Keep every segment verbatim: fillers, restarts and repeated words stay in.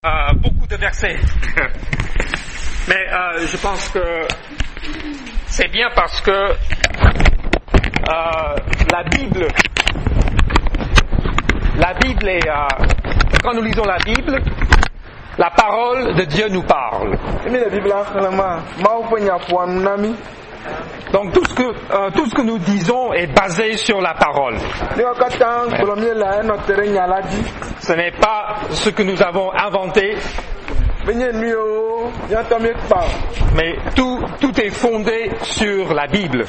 Euh, beaucoup de versets. Mais euh, je pense que c'est bien parce que euh, la Bible, la Bible est, euh, quand nous lisons la Bible, la parole de Dieu nous parle. Donc tout ce que euh, tout ce que nous disons est basé sur la parole. Ce n'est pas ce que nous avons inventé, mais tout tout est fondé sur la Bible.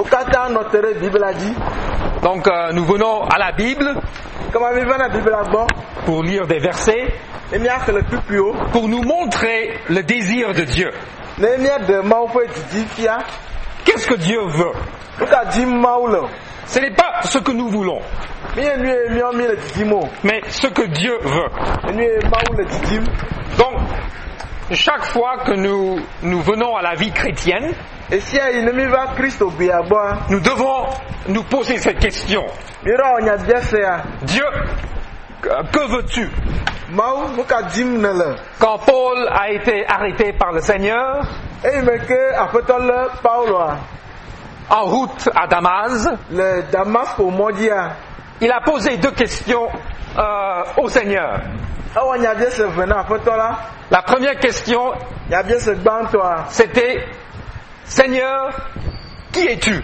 Donc euh, nous venons à la Bible pour lire des versets, pour nous montrer le désir de Dieu. Qu'est-ce que Dieu veut? Ce n'est pas ce que nous voulons, mais ce que Dieu veut. Donc, chaque fois que nous, nous venons à la vie chrétienne, nous devons nous poser cette question. Dieu, que veux-tu? Quand Paul a été arrêté par le Seigneur, en route à Damas, il a posé deux questions euh, au Seigneur. La première question, c'était: Seigneur, qui es-tu?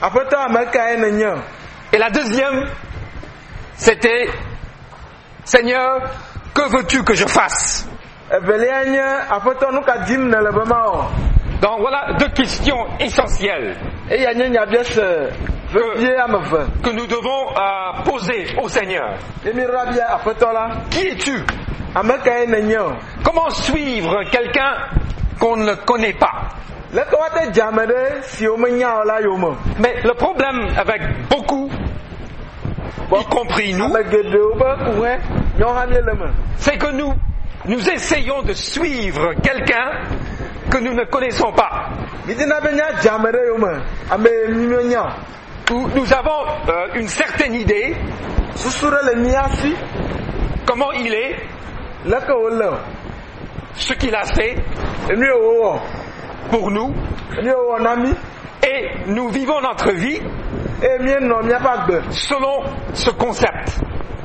Et la deuxième, c'était: Seigneur, que veux-tu que je fasse? Donc voilà deux questions essentielles que, que nous devons euh, poser au Seigneur. Qui es-tu? Comment suivre quelqu'un qu'on ne connaît pas? Mais le problème avec beaucoup, y compris nous, c'est que nous, nous essayons de suivre quelqu'un que nous ne connaissons pas. Nous avons euh, une certaine idée comment il est, ce qu'il a fait pour nous, et nous vivons notre vie selon ce concept.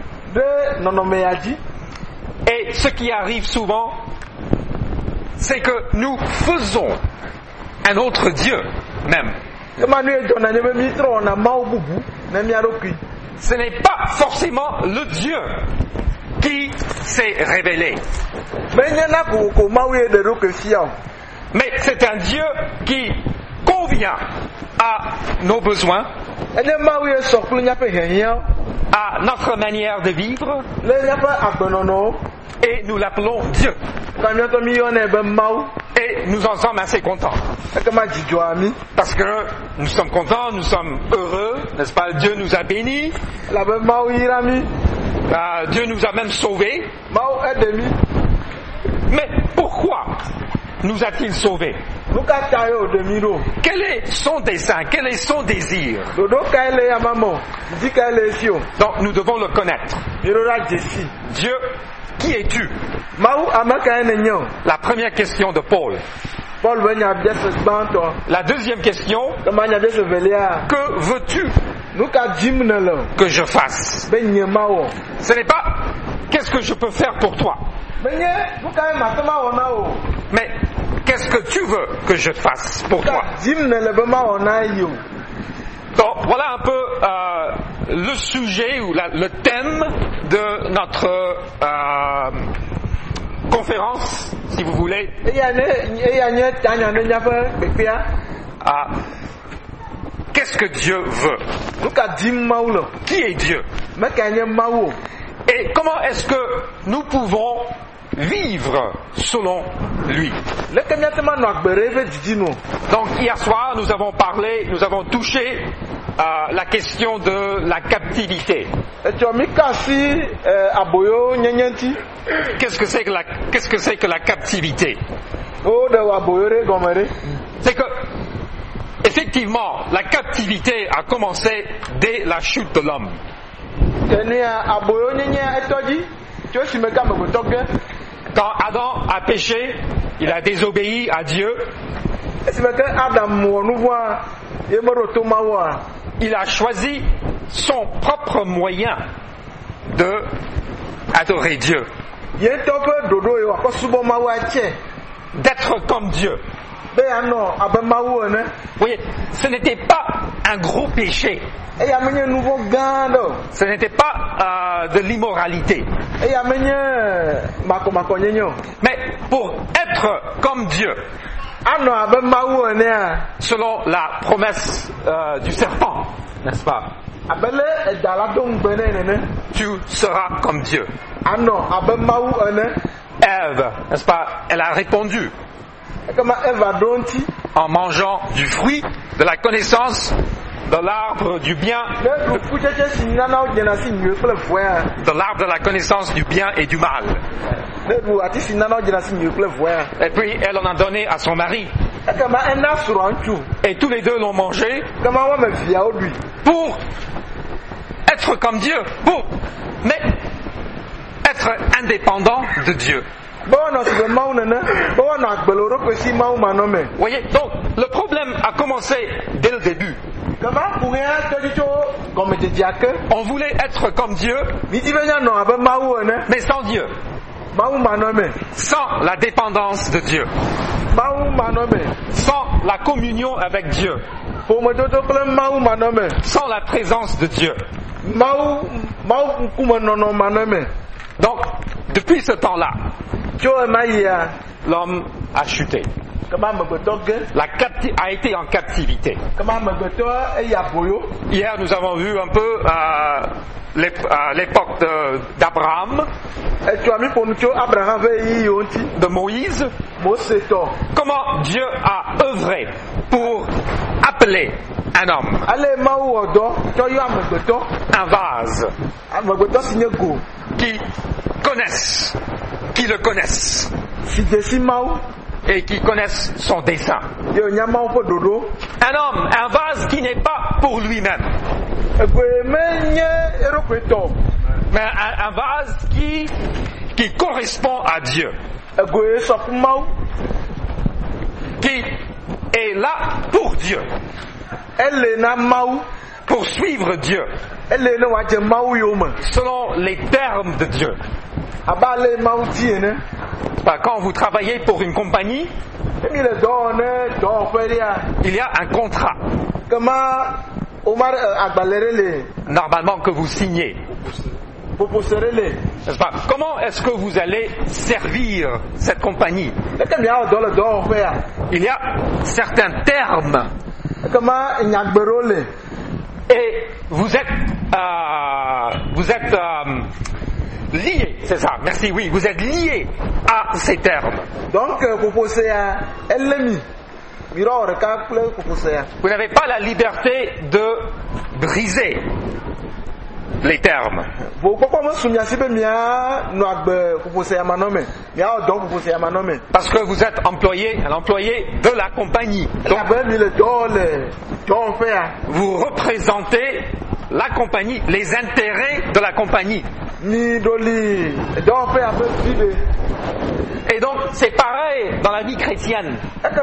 Et ce qui arrive souvent, c'est que nous faisons un autre Dieu même. Ce n'est pas forcément le Dieu qui s'est révélé, mais c'est un Dieu qui convient à nos besoins, à notre manière de vivre, et nous l'appelons Dieu. Et nous en sommes assez contents. Parce que nous sommes contents, nous sommes heureux, n'est-ce pas? Dieu nous a bénis. Euh, Dieu nous a même sauvés. Mais pourquoi nous a-t-il sauvés? Quel est son dessein? Quel est son désir? Donc nous devons le connaître. Dieu, qui es-tu? La première question de Paul. La deuxième question: que veux-tu que je fasse? Ce n'est pas qu'est-ce que je peux faire pour toi, mais qu'est-ce que tu veux que je fasse pour toi? Donc voilà un peu euh, le sujet ou la, le thème de notre euh, conférence, si vous voulez. Ah, qu'est-ce que Dieu veut? Qui est Dieu? Et comment est-ce que nous pouvons vivre selon lui? Donc hier soir nous avons parlé, nous avons touché euh, la question de la captivité. Qu'est-ce que c'est que la, qu'est-ce que c'est que la captivité? C'est que effectivement la captivité a commencé dès la chute de l'homme. Quand Adam a péché, il a désobéi à Dieu. Il a choisi son propre moyen de adorer Dieu. D'être comme Dieu. Vous voyez, ce n'était pas un gros péché. Ce n'était pas euh, de l'immoralité. Mais pour être comme Dieu, selon la promesse euh, du serpent, n'est-ce pas? Tu seras comme Dieu. Ève, n'est-ce pas? Elle a répondu en mangeant du fruit de la connaissance de l'arbre du bien, de l'arbre de la connaissance du bien et du mal. Et puis elle en a donné à son mari. Et tous les deux l'ont mangé pour être comme Dieu, pour mais être indépendant de Dieu. Vous voyez, donc le problème a commencé dès le début. On voulait être comme Dieu, mais sans Dieu, sans la dépendance de Dieu, sans la communion avec Dieu, sans la présence de Dieu. Donc, depuis ce temps-là, l'homme a chuté. La capti- a été en captivité. Hier, nous avons vu un peu euh, l'ép- euh, l'époque de, d'Abraham, de Moïse, comment Dieu a œuvré pour appeler un homme, un vase, qui connaissent, qui le connaissent, et qui connaissent son dessein. Un homme, un vase qui n'est pas pour lui-même, mais un, un vase qui, qui correspond à Dieu, qui est là pour Dieu, pour suivre Dieu, selon les termes de Dieu. Quand vous travaillez pour une compagnie, il y a un contrat normalement que vous signez. N'est-ce pas? Comment est-ce que vous allez servir cette compagnie? Il y a certains termes et vous êtes euh, vous êtes euh, lié, c'est ça, merci, oui, vous êtes lié à ces termes. Donc, vous n'avez pas la liberté de briser les termes. Parce que vous êtes employé, un employé de la compagnie. Donc, vous représentez la compagnie, les intérêts de la compagnie. Et donc c'est pareil dans la vie chrétienne.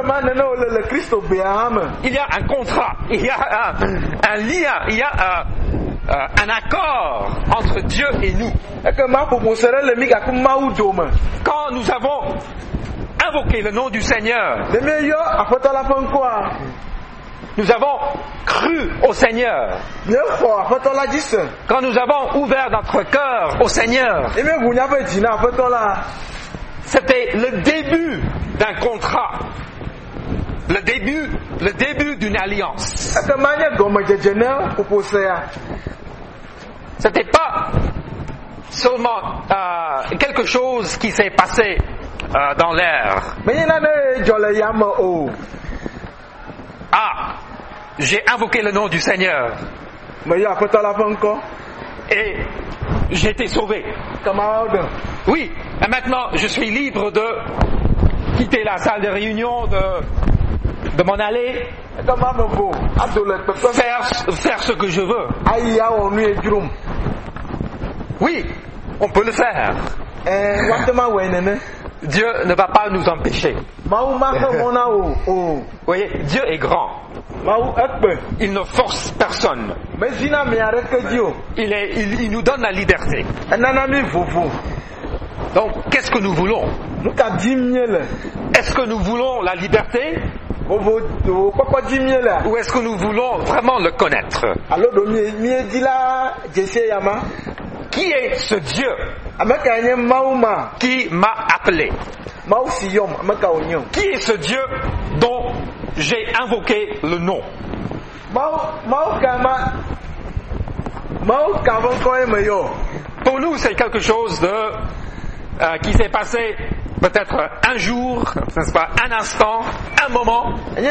Il y a un contrat, il y a un, un lien, il y a un, un accord entre Dieu et nous. Quand nous avons invoqué le nom du Seigneur, nous avons cru au Seigneur. Quand nous avons ouvert notre cœur au Seigneur, c'était le début d'un contrat, le début, le début d'une alliance. C'était pas seulement euh, quelque chose qui s'est passé euh, dans l'air. Ah, j'ai invoqué le nom du Seigneur et j'ai été sauvé. Oui, et maintenant je suis libre de quitter la salle de réunion, de, de m'en aller, faire, faire ce que je veux. Oui, on peut le faire. Dieu ne va pas nous empêcher. Vous voyez, Dieu est grand. Il ne force personne. Il, est, il, il nous donne la liberté. Donc, qu'est-ce que nous voulons? Est-ce que nous voulons la liberté? Ou est-ce que nous voulons vraiment le connaître? Qui est ce Dieu qui m'a appelé? Qui est ce Dieu dont j'ai invoqué le nom? Pour nous, c'est quelque chose de euh, qui s'est passé peut-être un jour, n'est-ce pas, un instant, un moment.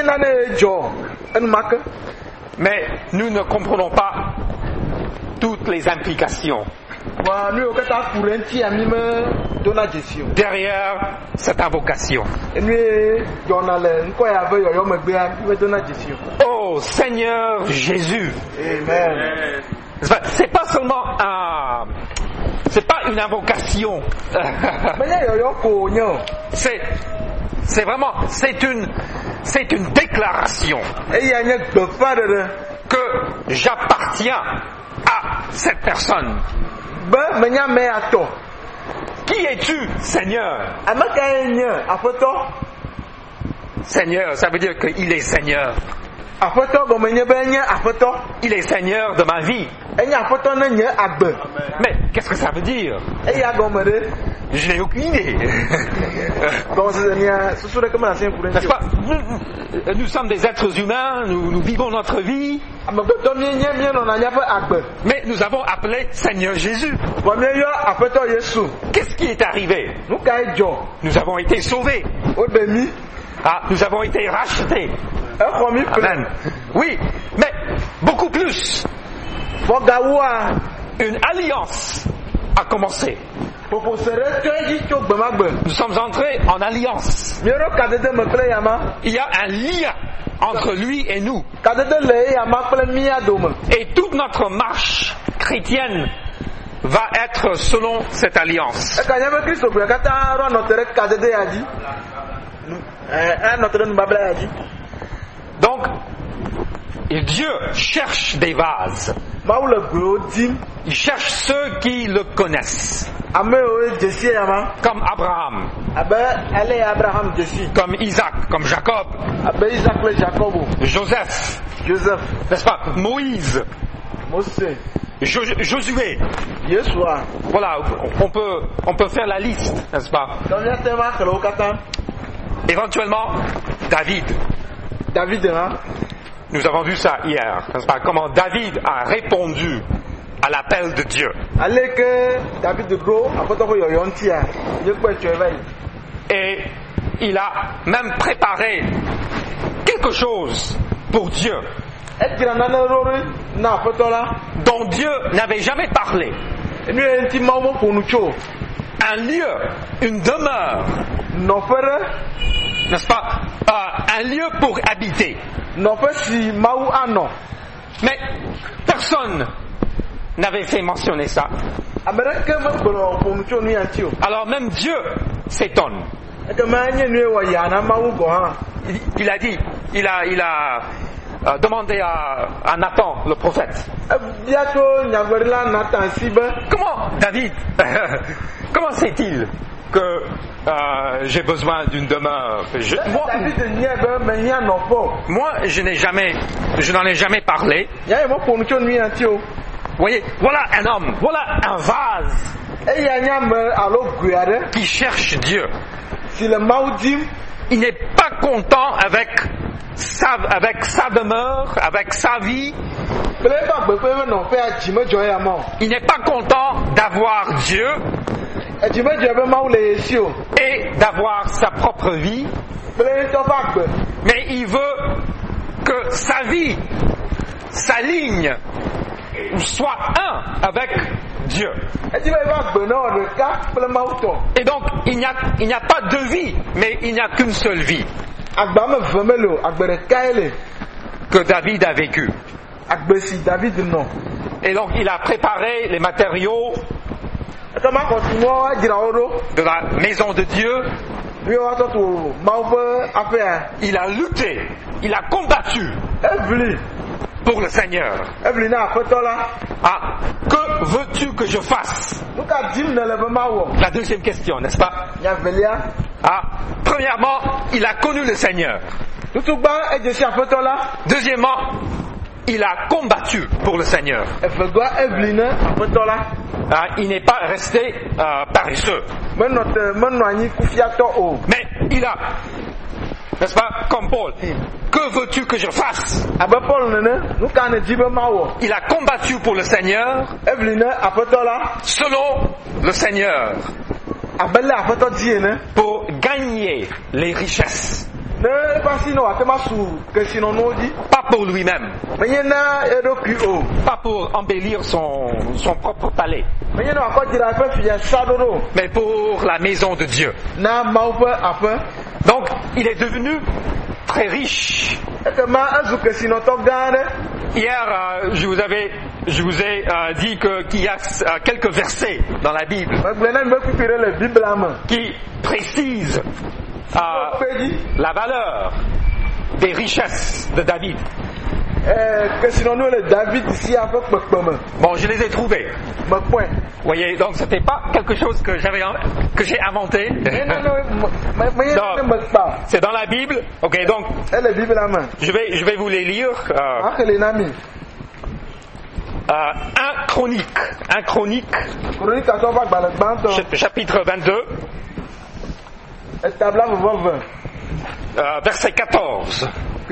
Mais nous ne comprenons pas toutes les implications derrière cette invocation. Oh Seigneur Jésus. Amen. C'est pas seulement un, c'est pas une invocation. c'est, c'est vraiment, c'est une, c'est une déclaration que j'appartiens à cette personne. Qui es-tu, Seigneur? Seigneur, ça veut dire qu'il est Seigneur. Il est Seigneur de ma vie. Mais qu'est-ce que ça veut dire? Je n'ai aucune idée. N'est-ce pas? Nous, nous sommes des êtres humains, nous, nous vivons notre vie. Mais nous avons appelé Seigneur Jésus. Qu'est-ce qui est arrivé? Nous avons été sauvés. Ah, nous avons été rachetés. Amen. Oui, mais beaucoup plus. Une alliance a commencé. Nous sommes entrés en alliance. Il y a un lien entre lui et nous. Et toute notre marche chrétienne va être selon cette alliance. Donc, Dieu cherche des vases. Il cherche ceux qui le connaissent. Comme Abraham. Comme Isaac, comme Jacob. Joseph. N'est-ce pas? Moïse. Jo- Josué. Voilà, on peut, on peut faire la liste, n'est-ce pas? Éventuellement, David. David, hein? Nous avons vu ça hier, n'est-ce pas? Comment David a répondu à l'appel de Dieu. Et il a même préparé quelque chose pour Dieu dont Dieu n'avait jamais parlé. Un lieu, une demeure, n'est-ce pas? Euh, un lieu pour habiter. Mais personne n'avait fait mentionner ça. Alors même Dieu s'étonne. Il, il a dit, il a, il a euh, demandé à, à Nathan, le prophète. Comment David, comment sait-il que euh, j'ai besoin d'une demeure? Je, moi, moi, je n'ai jamais, je n'en ai jamais parlé. Vous voyez, voilà un homme, voilà un vase qui cherche Dieu. Il n'est pas content avec sa, avec sa demeure, avec sa vie. Il n'est pas content d'avoir Dieu et d'avoir sa propre vie. Mais il veut que sa vie s'aligne ou soit un avec Dieu. Et donc, il n'y a, il n'y a pas deux vies, mais il n'y a qu'une seule vie que David a vécu. Et donc, il a préparé les matériaux de la maison de Dieu, il a lutté, il a combattu pour le Seigneur. Ah, que veux-tu que je fasse? La deuxième question, n'est-ce pas? Ah, premièrement, il a connu le Seigneur. Deuxièmement, il a combattu pour le Seigneur. Ah, il n'est pas resté euh, paresseux. Mais il a, n'est-ce pas, comme Paul, que veux-tu que je fasse? Il a combattu pour le Seigneur selon le Seigneur pour gagner les richesses. Pas pour lui-même, pas pour embellir son, son propre palais, mais pour la maison de Dieu. Donc, il est devenu très riche. Hier, euh, je vous avais, je vous ai euh, dit que, qu'il y a euh, quelques versets dans la Bible qui précisent euh, la valeur des richesses de David. Bon, je les ai trouvés. Vous voyez, donc c'était pas quelque chose que j'avais que j'ai inventé. Non, c'est dans la Bible. Ok, donc je vais je vais vous les lire. Euh, euh, un chronique, un chronique, chapitre vingt-deux, euh, verset quatorze.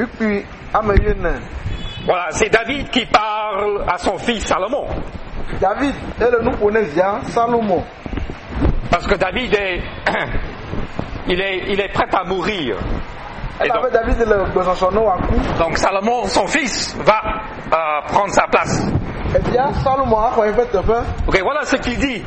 Voilà, c'est David qui parle à son fils Salomon. David est le nouveau Salomon. Parce que David est, il est, il est prêt à mourir. Et donc, donc Salomon, son fils, va euh, prendre sa place. Ok, voilà ce qu'il dit.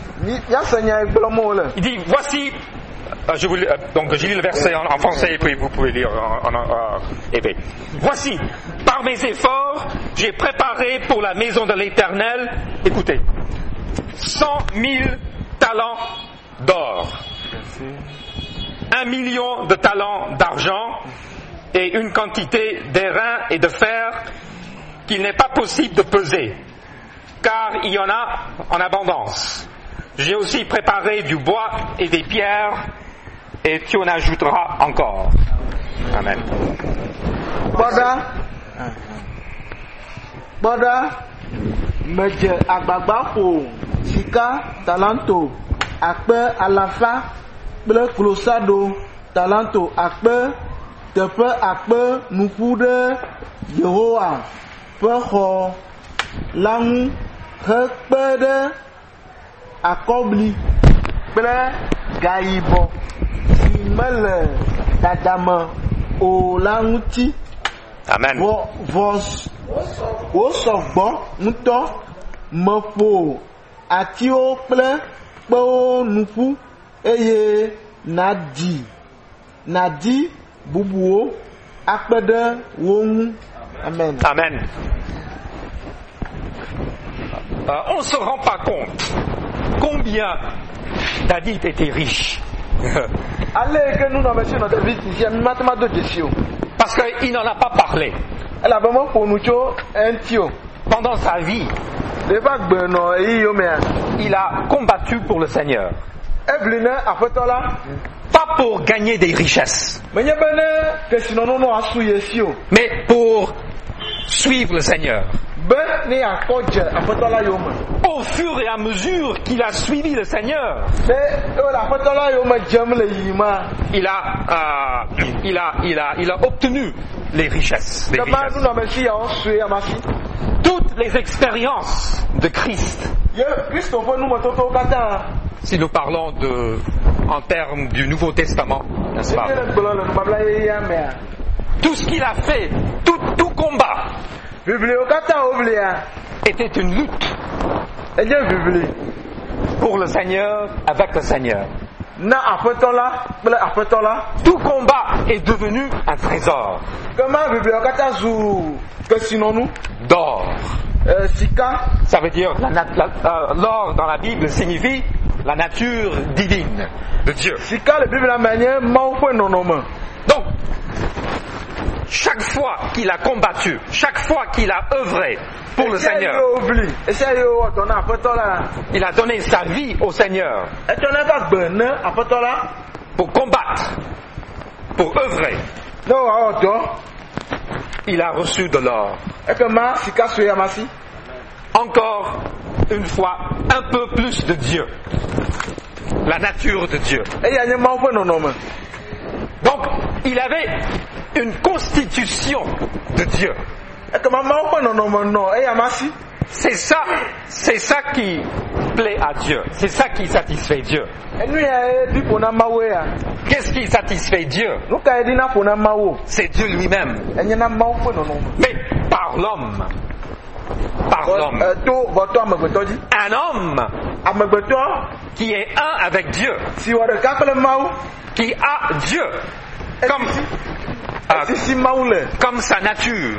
Il dit, voici. Euh, je vous, euh, donc je lis le verset en, en français et puis vous pouvez lire en, en, en épée. Voici, par mes efforts, j'ai préparé pour la maison de l'Éternel, écoutez, cent mille talents d'or, un million de talents d'argent et une quantité d'airain et de fer qu'il n'est pas possible de peser, car il y en a en abondance. J'ai aussi préparé du bois et des pierres, et tu en ajouteras encore. Amen. Boda, boda, meje agbagba ko sika talanto akpe alafa kple klosado talanto akpe teƒe akpe nuƒu ɖe Yehowa ƒe xɔ la ŋu hekpe ɖe akɔbli kple gayibɔ si mele dadame o la ŋuti. Amen. Wosɔgbɔ ŋutɔ meƒo atiwo kple kpewo nuƒu eye nadi nadi bubuwo akpe ɖe wo ŋu. Amen. Amen. Euh, on ne se rend pas compte combien David était riche. Parce qu'il n'en a pas parlé. Pendant sa vie, il a combattu pour le Seigneur. Pas pour gagner des richesses, mais pour suivre le Seigneur. Au fur et à mesure qu'il a suivi le Seigneur, il a, euh, il a, il a, il a obtenu les richesses, les richesses. Toutes les expériences de Christ, si nous parlons de, en termes du Nouveau Testament, n'est-ce pas? Tout ce qu'il a fait, tout, tout combat, était une lutte pour le Seigneur, avec le Seigneur. Tout combat est devenu un trésor d'or. Euh, sika. Ça veut dire, la, la, euh, l'or dans la Bible signifie la nature divine de Dieu. Sika le Bible la manière mau pe nonoma. Donc, chaque fois qu'il a combattu, chaque fois qu'il a œuvré pour le Seigneur, il a donné sa vie au Seigneur pour combattre, pour œuvrer. Il a reçu de l'or. Encore une fois, un peu plus de Dieu. La nature de Dieu. Donc, il avait une constitution de Dieu. C'est ça, c'est ça qui plaît à Dieu. C'est ça qui satisfait Dieu. Qu'est-ce qui satisfait Dieu? C'est Dieu lui-même. Mais par l'homme. Par l'homme. Un homme qui est un avec Dieu. Qui a Dieu comme, euh, comme sa nature,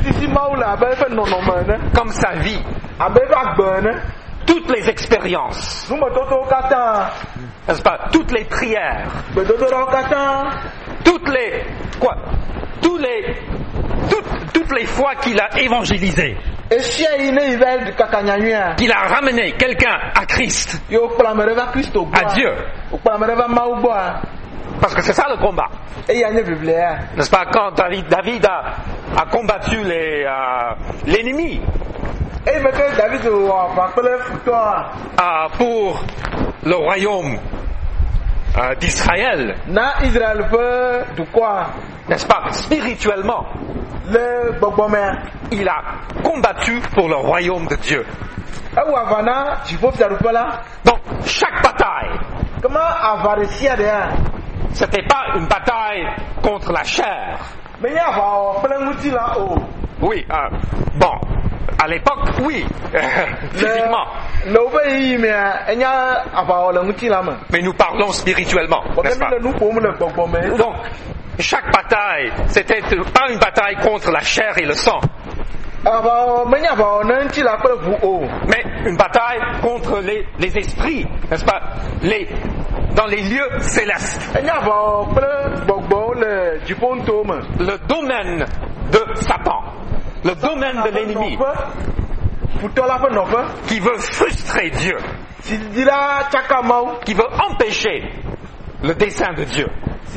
comme sa vie, toutes les expériences, n'est-ce pas, toutes les prières, toutes les quoi, tous les toutes, toutes les fois qu'il a évangélisé, qu'il a ramené quelqu'un à Christ, à Dieu. Parce que c'est ça le combat. N'est-ce pas, quand David, David a, a combattu les, euh, l'ennemi euh, pour le royaume euh, d'Israël, n'est-ce pas, spirituellement, il a combattu pour le royaume de Dieu. Donc, chaque bataille, c'était pas une bataille contre la chair. Oui, euh, bon, à l'époque, oui, physiquement. Mais nous parlons spirituellement, n'est-ce pas? Donc, chaque bataille, c'était pas une bataille contre la chair et le sang. Mais une bataille contre les, les esprits, n'est-ce pas, les, dans les lieux célestes. Le domaine de Satan, le domaine de l'ennemi, qui veut frustrer Dieu, qui veut empêcher le dessein de Dieu.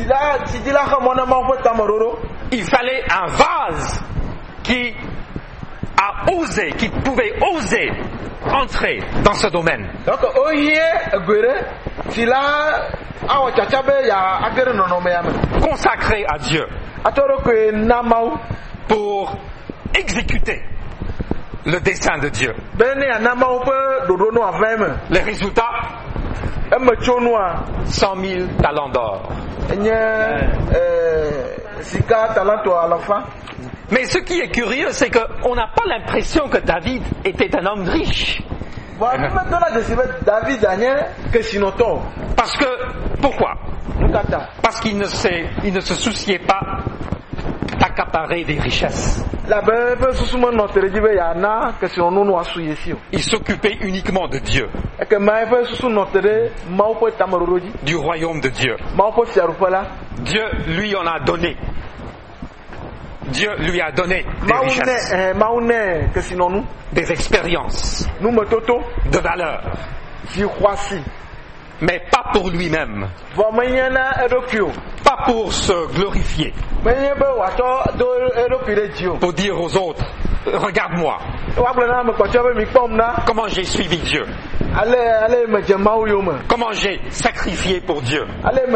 Il fallait un vase qui a osé, qui pouvait oser entrer dans ce domaine. Consacré à Dieu pour exécuter le dessein de Dieu. Les résultats, cent mille talents d'or. Mais ce qui est curieux, c'est qu'on n'a pas l'impression que David était un homme riche. Parce que, pourquoi? Parce qu'il ne, il ne se souciait pas d'accaparer des richesses. Il s'occupait uniquement de Dieu, du royaume de Dieu. Dieu lui en a donné. Dieu lui a donné des richesses, des expériences, de valeur, mais pas pour lui-même, pas pour se glorifier, pour dire aux autres, regarde-moi, comment j'ai suivi Dieu, comment j'ai sacrifié pour Dieu,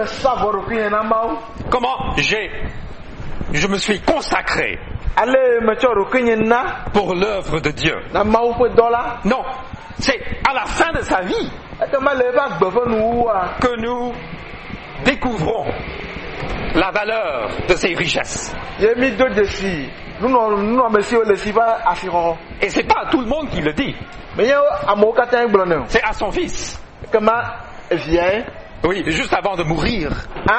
comment j'ai je me suis consacré pour l'œuvre de Dieu. Non, c'est à la fin de sa vie que nous découvrons la valeur de ses richesses. Et c'est pas à tout le monde qui le dit. C'est à son fils. Oui, juste avant de mourir.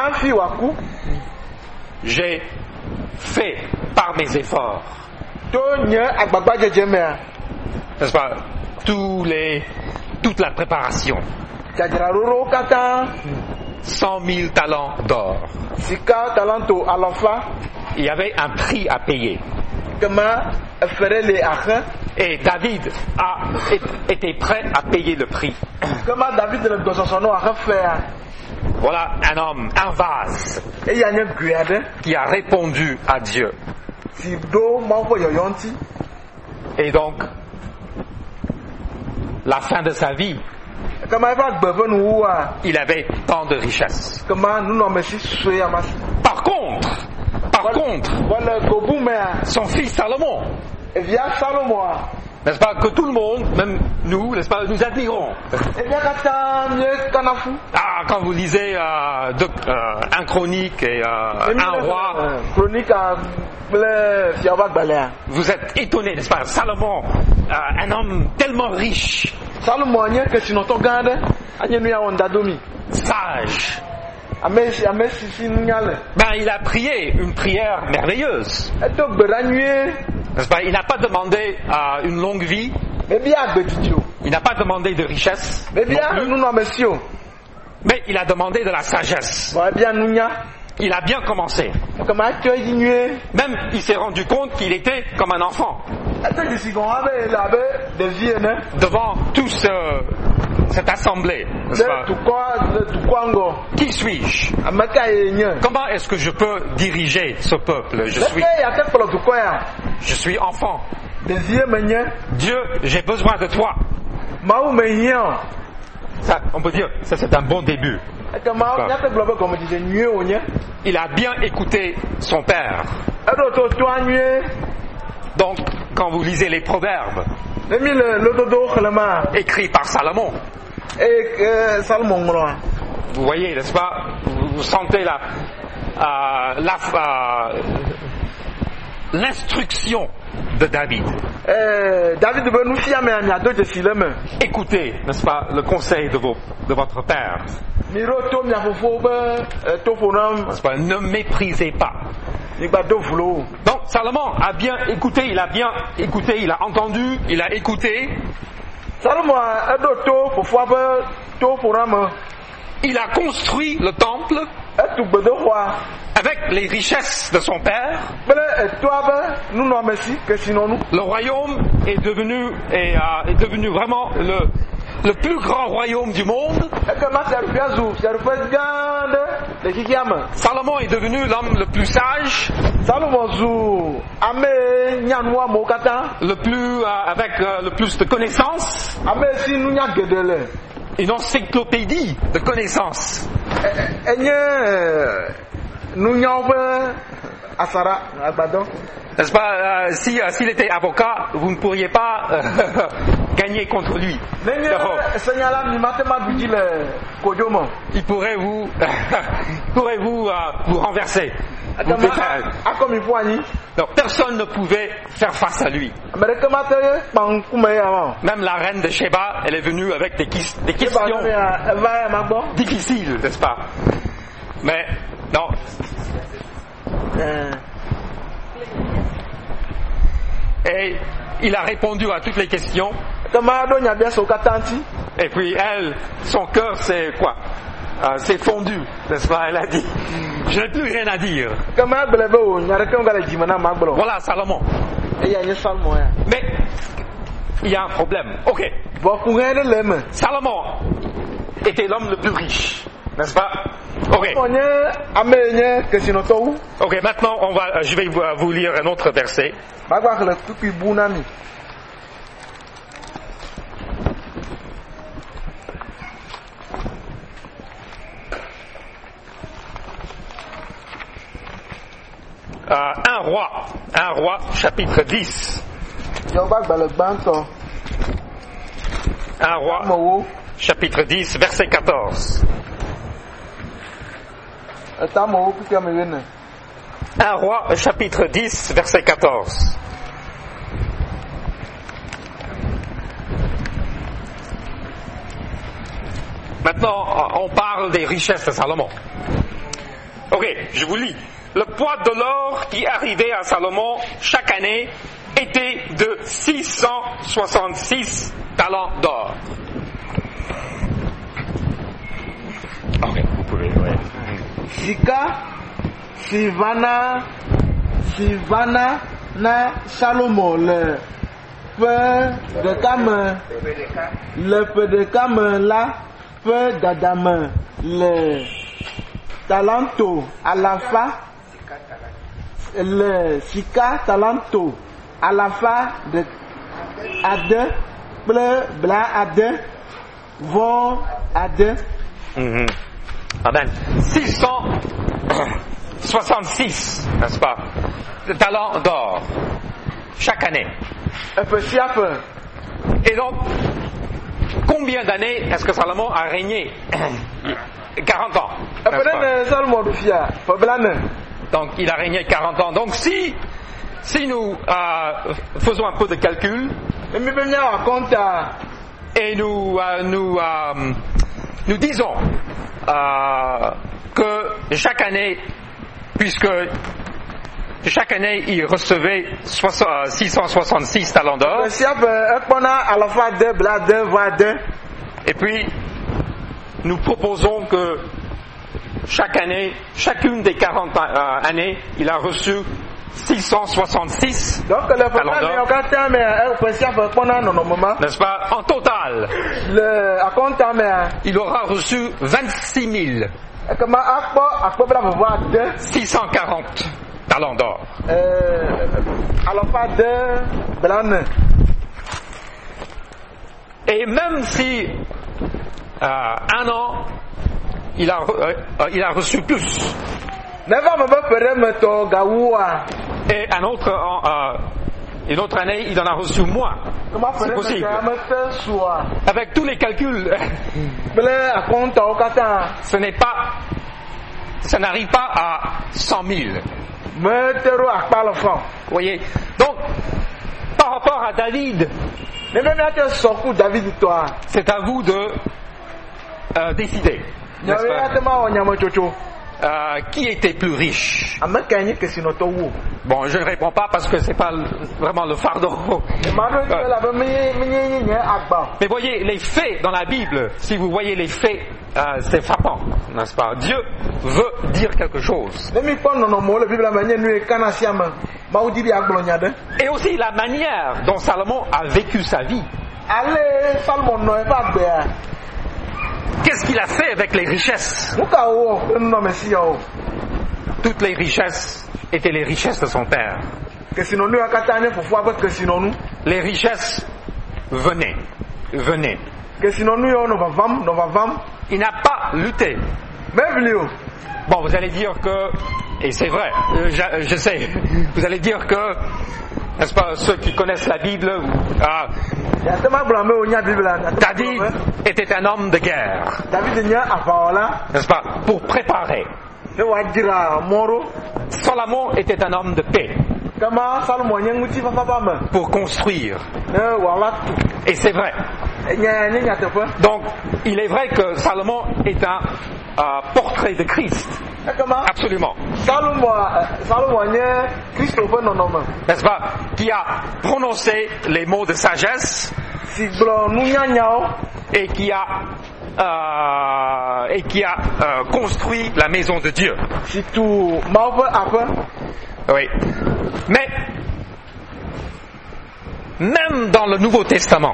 J'ai fait par mes efforts n'est-ce pas, tous les, toute la préparation. Cent mille talents d'or. Il y avait un prix à payer. Et David a été prêt à payer le prix. Voilà un homme, un vase, qui a répondu à Dieu. Et donc, la fin de sa vie, il avait tant de richesses. Par contre, par contre, son fils Salomon, n'est-ce pas, que tout le monde, même nous, n'est-ce pas, nous admirons. Ah, quand vous lisez euh, de, euh, un chronique et euh, un roi, vous êtes étonné, n'est-ce pas, Salomon, euh, un homme tellement riche, sage. Ben, il a prié une prière merveilleuse. N'est-ce pas? Il n'a pas demandé euh, une longue vie. Il n'a pas demandé de richesse. Mais il a demandé de la sagesse. Il a bien commencé. Même il s'est rendu compte qu'il était comme un enfant. Devant tout ce, cette assemblée. Qui suis-je? Comment est-ce que je peux diriger ce peuple? Je suis, je suis enfant. Dieu, j'ai besoin de toi. Ça, on peut dire, ça c'est un bon début. Il a bien écouté son père. Donc, quand vous lisez les proverbes écrits par Salomon, vous voyez, n'est-ce pas, vous sentez la, euh, la, euh, l'instruction de David. Écoutez, n'est-ce pas, le conseil de, vos, de votre père. N'est-ce pas, ne méprisez pas. Donc Salomon a bien écouté, il a bien écouté, il a entendu, il a écouté. Il a construit le temple avec les richesses de son père. Le royaume est devenu, est, euh, est devenu vraiment le, le plus grand royaume du monde. Salomon est devenu l'homme le plus sage, le plus, euh, avec euh, le plus de connaissances, une encyclopédie de connaissances. N'est-ce pas, euh, si, euh, s'il était avocat, vous ne pourriez pas euh, gagner contre lui. Il pourrait vous, pourrait vous, euh, vous renverser. Vous Donc personne ne pouvait faire face à lui. Même la reine de Sheba, elle est venue avec des, des questions difficiles, n'est-ce pas? Mais non. Et il a répondu à toutes les questions. Et puis elle, son cœur c'est quoi? Euh, c'est fondu, n'est-ce pas? Elle a dit, je n'ai plus rien à dire. Voilà Salomon. Mais il y a un problème. Ok. Salomon était l'homme le plus riche, n'est-ce pas? Ok. Ok. Maintenant, on va, je vais vous, vous lire un autre verset. Euh, un roi, un roi, chapitre dix. Un roi, chapitre dix, verset quatorze. Un roi, chapitre dix, verset quatorze. Maintenant, on parle des richesses de Salomon. Ok, je vous lis. Le poids de l'or qui arrivait à Salomon chaque année était de six cent soixante-six talents d'or. Ok, vous pouvez, ouais. Sika, Sivana, Sivana, na Salomo, le peu de Kame, le peu de Kame là, peu d'Adam, le Talanto, à la fin, le Sika, Talanto, à la fin de Ade, bleu, blanc, Ade, vent, Ade. Mm-hmm. Amen. six cent soixante-six, n'est-ce pas, de talents d'or chaque année. Et donc, combien d'années est-ce que Salomon a régné? quarante ans. Donc, il a régné quarante ans. Donc, si, si nous euh, faisons un peu de calcul, et nous, euh, nous, euh, nous disons euh, que chaque année, puisque chaque année il recevait six cent soixante-six talents d'or, et puis nous proposons que chaque année, chacune des quarante années, il a reçu six cent soixante-six talents d'or. N'est-ce pas? En total, il aura reçu vingt-six mille six cent quarante talents d'or. Et même si euh, un an, il a, euh, il a reçu plus. Et un autre, euh, une autre année, il en a reçu moins. C'est possible. Avec tous les calculs, ce n'est pas, ça n'arrive pas à cent mille. Vous voyez. Donc, par rapport à David, c'est à vous de euh, décider. Euh, qui était plus riche? Bon, je ne réponds pas parce que c'est pas vraiment le fardeau. Euh, mais voyez, les faits dans la Bible, si vous voyez les faits, euh, c'est frappant, n'est-ce pas? Dieu veut dire quelque chose. Et aussi la manière dont Salomon a vécu sa vie. Qu'est-ce qu'il a fait avec les richesses? Toutes les richesses étaient les richesses de son père. Les richesses venaient, venaient. Il n'a pas lutté. Bon, vous allez dire que, et c'est vrai, je, je sais, vous allez dire que, n'est-ce pas, ceux qui connaissent la Bible, ah, David était un homme de guerre, n'est-ce pas, pour préparer. Salomon était un homme de paix, pour construire. Et c'est vrai. Donc, il est vrai que Salomon est un euh, portrait de Christ. Absolument. N'est-ce pas? Qui a prononcé les mots de sagesse et qui a euh, et qui a euh, construit la maison de Dieu. Oui. Mais même dans le Nouveau Testament,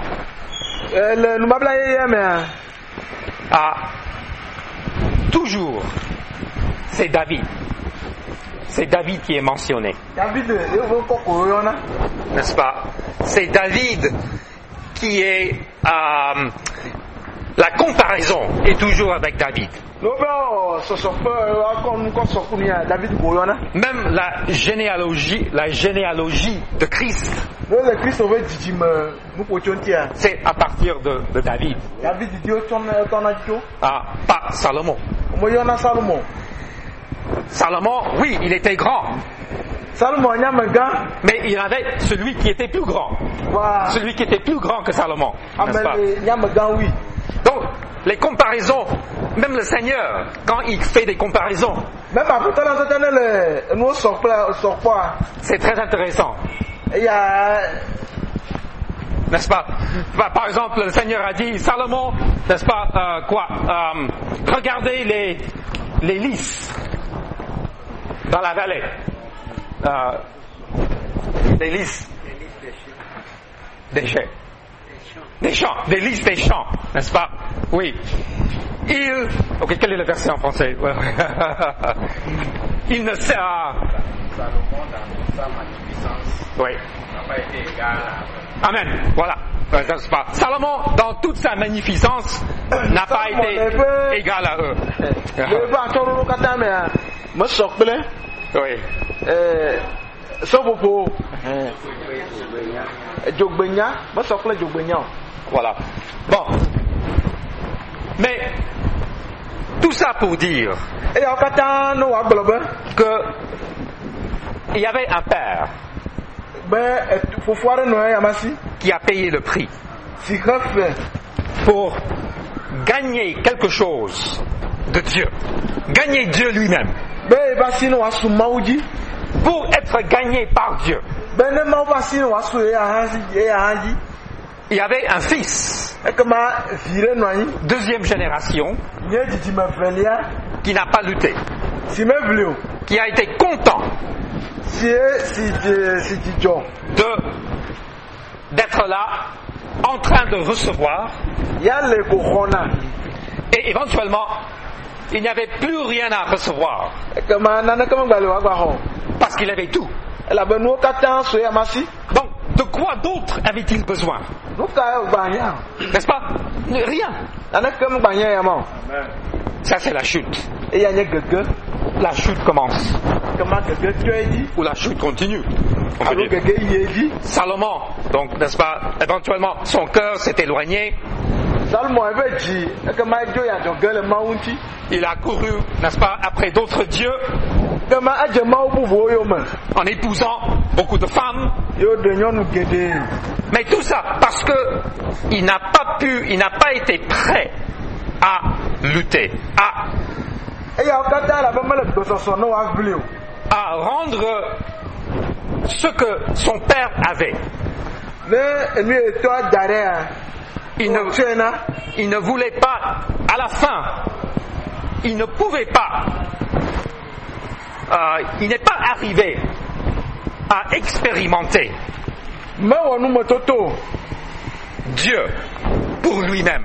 ah, toujours c'est David. C'est David qui est mentionné. N'est-ce pas? C'est David qui est... Euh, la comparaison est toujours avec David. Même la généalogie, la généalogie de Christ, c'est à partir de, de David. Ah, pas Salomon. Salomon, oui, il était grand. Mais il y avait celui qui était plus grand. Celui qui était plus grand que Salomon. N'est-ce pas? Donc, les comparaisons, même le Seigneur, quand il fait des comparaisons, c'est très intéressant. Il y a... N'est-ce pas? Par exemple, le Seigneur a dit, Salomon, n'est-ce pas, euh, quoi euh, regardez les, les lys dans la vallée. Euh, des lys. Des champs. Des champs. Des lys des champs, n'est-ce pas? Oui. Il... Ok, quel est le verset en français? Il ne sait... Ah... Salomon, dans sa magnificence, oui. n'a pas été égal à... Amen. Voilà. Pas. Salomon, dans toute sa magnificence, n'a pas été égal à eux. Oui. Voilà. Bon. Mais tout ça pour dire que il y avait un père qui a payé le prix pour gagner quelque chose de Dieu, gagner Dieu lui-même, pour être gagné par Dieu. Il y avait un fils, deuxième génération, qui n'a pas lutté, qui a été content de d'être là en train de recevoir, et éventuellement il n'y avait plus rien à recevoir parce qu'il avait tout. Donc de quoi d'autre avait-il besoin? N'est-ce pas? Rien. Ça c'est la chute. La chute commence. Ou la chute continue. On peut dire. Salomon, donc n'est-ce pas, éventuellement son cœur s'est éloigné. Il a couru, n'est-ce pas, après d'autres dieux, en épousant beaucoup de femmes. Mais tout ça parce que il n'a pas pu, il n'a pas été prêt à lutter, à à rendre ce que son père avait. Il ne, il ne voulait pas, à la fin, il ne pouvait pas, euh, il n'est pas arrivé à expérimenter Dieu pour lui-même.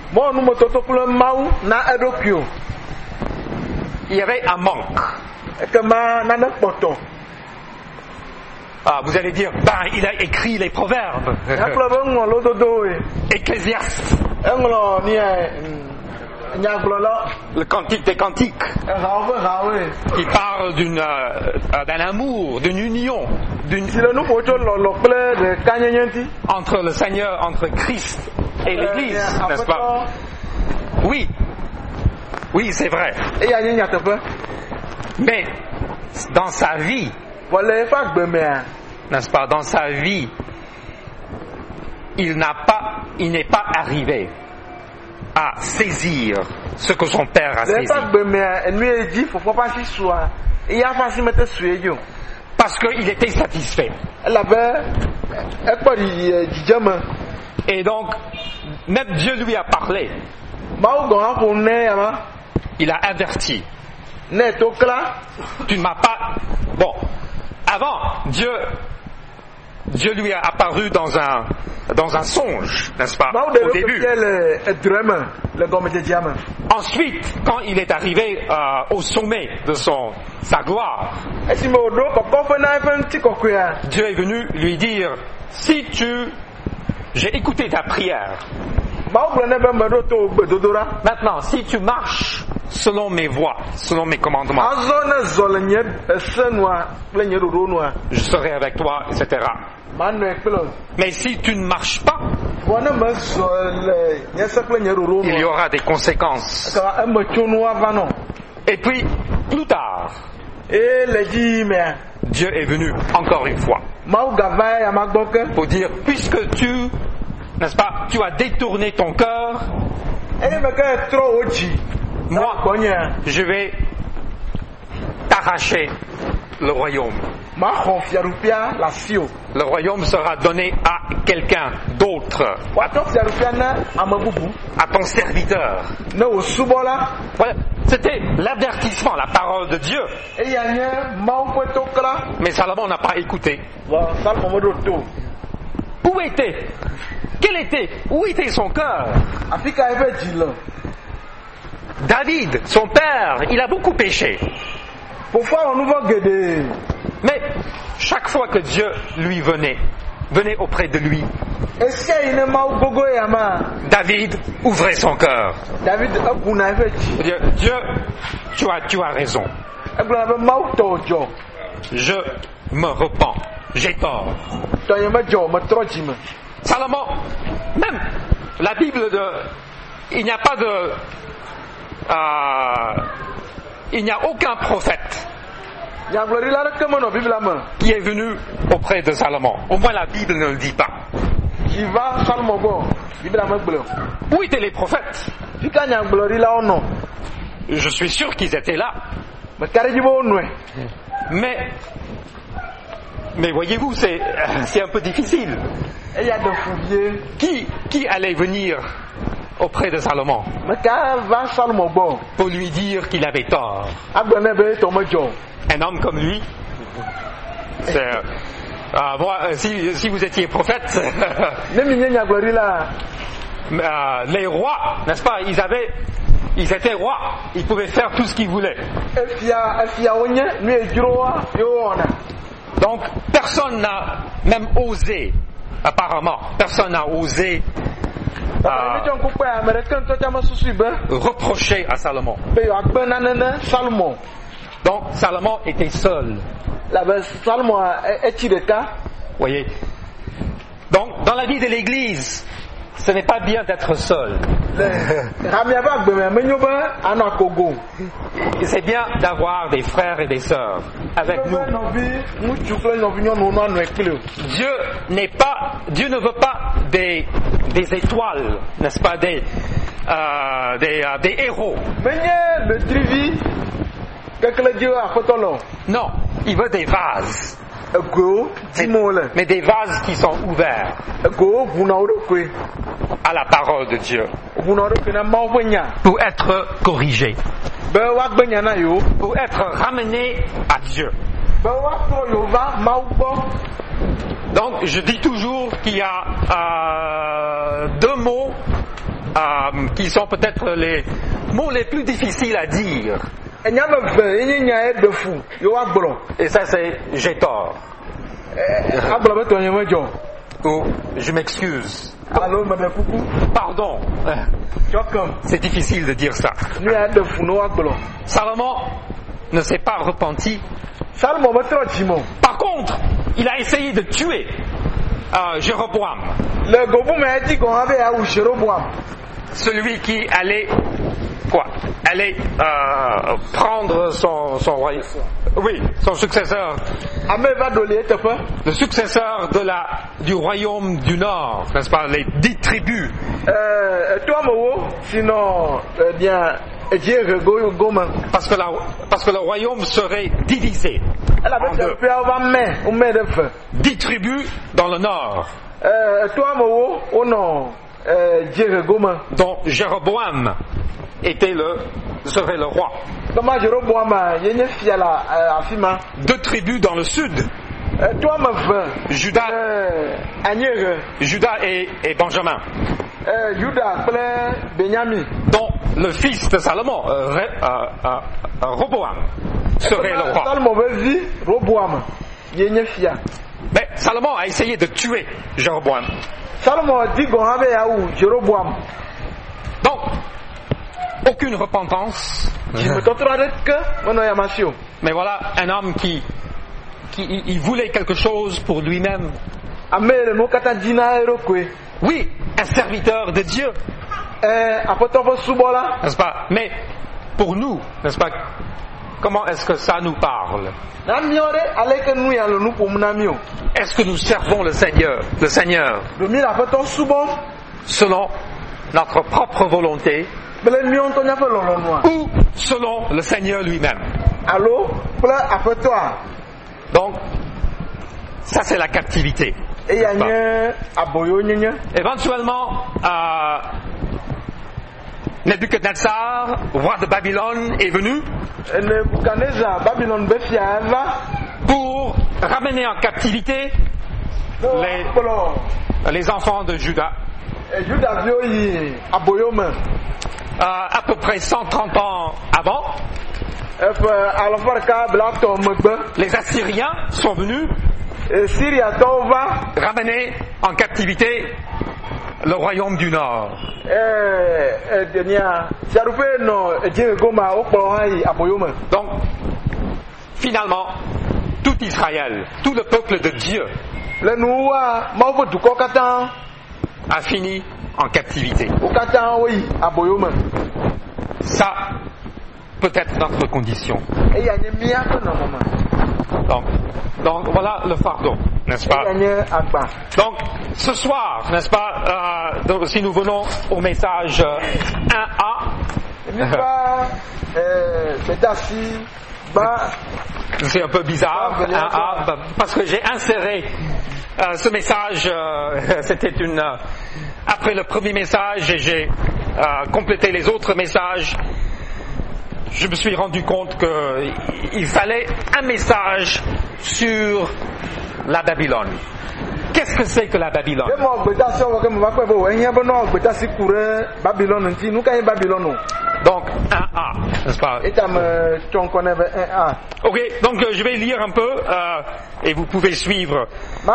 Il y avait un manque. Ah, vous allez dire, ben, il a écrit les proverbes. Ecclésiaste. Le cantique des cantiques. Qui parle d'une, euh, d'un amour, d'une union, d'une... entre le Seigneur, entre Christ et l'Église, n'est-ce pas? Oui. Oui, c'est vrai. Mais dans sa vie, n'est-ce pas, dans sa vie, il n'a pas, il n'est pas arrivé à saisir ce que son père a saisi. Parce qu'il était satisfait. Et donc, même Dieu lui a parlé. Il a averti. Tu ne m'as pas... Bon, avant, Dieu, Dieu lui a apparu dans un, dans un songe, n'est-ce pas, au début. Ensuite, quand il est arrivé euh, au sommet de son, sa gloire, Dieu est venu lui dire, si tu... J'ai écouté ta prière. Maintenant, si tu marches selon mes voies, selon mes commandements, je serai avec toi, et cetera. Mais si tu ne marches pas, il y aura des conséquences. Et puis, plus tard, Dieu est venu encore une fois pour dire, puisque tu, n'est-ce pas, tu as détourné ton cœur, moi, je vais t'arracher le royaume. Le royaume sera donné à quelqu'un d'autre, à ton serviteur. Voilà. C'était l'avertissement, la parole de Dieu. Mais Salomon n'a pas écouté. Où était Quel était Où était son cœur? David, son père, il a beaucoup péché. Mais chaque fois que Dieu lui venait, venait auprès de lui, David ouvrait son cœur. Dieu, Dieu tu as, tu as raison. Je me repens. J'ai tort. Salomon, même la Bible de... Il n'y a pas de... Euh, il n'y a aucun prophète qui est venu auprès de Salomon. Au moins la Bible ne le dit pas. Où étaient les prophètes? Je suis sûr qu'ils étaient là. Mais, mais voyez-vous, c'est, c'est un peu difficile. Qui, qui allait venir auprès de Salomon pour lui dire qu'il avait tort? Un homme comme lui, c'est, euh, moi, si, si vous étiez prophète, euh, les rois, n'est-ce pas, ils avaient, ils étaient rois, ils pouvaient faire tout ce qu'ils voulaient. Donc personne n'a même osé, apparemment, personne n'a osé euh, reprocher à Salomon. Donc Salomon était seul. Voyez. Donc dans la vie de l'Église, ce n'est pas bien d'être seul. C'est bien d'avoir des frères et des sœurs avec nous. Dieu n'est pas, Dieu ne veut pas des, des étoiles, n'est-ce pas, des, euh, des, euh, des héros. Non, il veut des vases. Mais, mais des vases qui sont ouverts à la parole de Dieu pour être corrigés, pour être ramenés à Dieu. Donc je dis toujours qu'il y a euh, deux mots euh, qui sont peut-être les mots les plus difficiles à dire. Et ça c'est j'ai tort. Ou je m'excuse. Pardon. C'est difficile de dire ça. Salomon ne s'est pas repenti. Par contre, il a essayé de tuer euh, Jéroboam. Celui qui allait quoi allait euh, prendre son, son royaume. Oui, son successeur. Le successeur de la, du royaume du Nord, n'est-ce pas, les dix tribus. Euh, sinon, eh bien, parce que, la, parce que le royaume serait divisé en deux. Dix tribus dans le Nord. Euh, dont Jéroboam était le, serait le roi. Deux tribus dans le sud. Judas, Judas et, et Benjamin. Dont le fils de Salomon, euh, euh, euh, Roboam, serait le roi. Mais Salomon a essayé de tuer Jéroboam. Donc, aucune repentance. Mais voilà un homme qui, qui il voulait quelque chose pour lui-même. Oui, un serviteur de Dieu. N'est-ce pas? Mais pour nous, n'est-ce pas? Comment est-ce que ça nous parle? Est-ce que nous servons le Seigneur, le Seigneur, selon notre propre volonté, ou selon le Seigneur lui-même? Donc, Ça, c'est la captivité. Éventuellement, euh, Nebuchadnezzar, roi de Babylone, est venu pour ramener en captivité les, les enfants de Juda. Euh, à peu près cent trente ans avant, les Assyriens sont venus ramener en captivité le royaume du Nord. Donc, finalement, tout Israël, tout le peuple de Dieu a fini en captivité. Ça peut être notre condition. Donc, donc voilà le fardeau, n'est-ce pas? Donc ce soir, n'est-ce pas, euh, donc, si nous venons au message euh, un A, c'est un peu bizarre, un A, parce que j'ai inséré euh, ce message, euh, c'était une... Euh, après le premier message, et j'ai euh, complété les autres messages, je me suis rendu compte qu'il fallait un message sur la Babylone. Qu'est-ce que c'est que la Babylone? Donc, un A, n'est-ce pas? Ok, donc euh, je vais lire un peu euh, et vous pouvez suivre.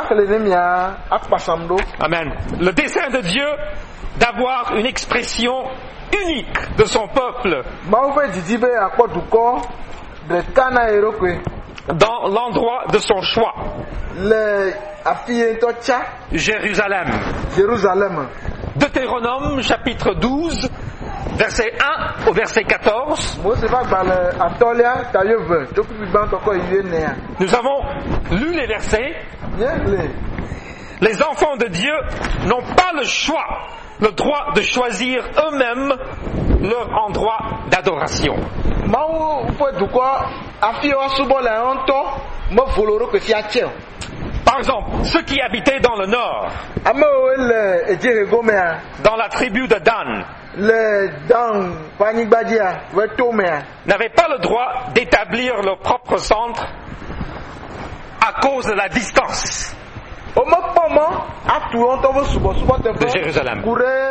Amen. Le dessein de Dieu d'avoir une expression unique de son peuple dans l'endroit de son choix, Jérusalem. Jérusalem. Deutéronome chapitre douze, verset un au verset quatorze. Nous avons lu les versets. Les enfants de Dieu n'ont pas le choix, le droit de choisir eux-mêmes leur endroit d'adoration. Par exemple, ceux qui habitaient dans le nord, dans la tribu de Dan, n'avaient pas le droit d'établir leur propre centre à cause de la distance de Jérusalem.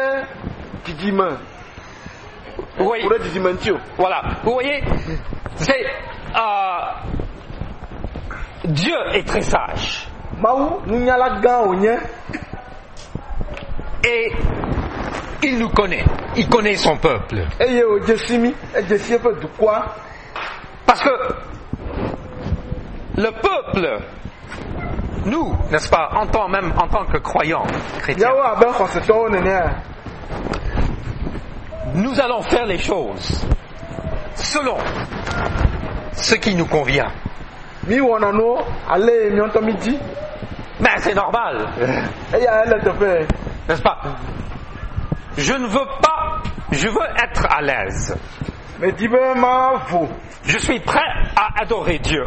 Oui. Voilà. Vous voyez, c'est, euh, Dieu est très sage. Et il nous connaît. Il connaît son peuple. Parce que le peuple, nous, n'est-ce pas, en tant même en tant que croyants chrétiens, nous allons faire les choses selon ce qui nous convient. Mais c'est normal. N'est-ce pas? Je ne veux pas, je veux être à l'aise. Je suis prêt à adorer Dieu.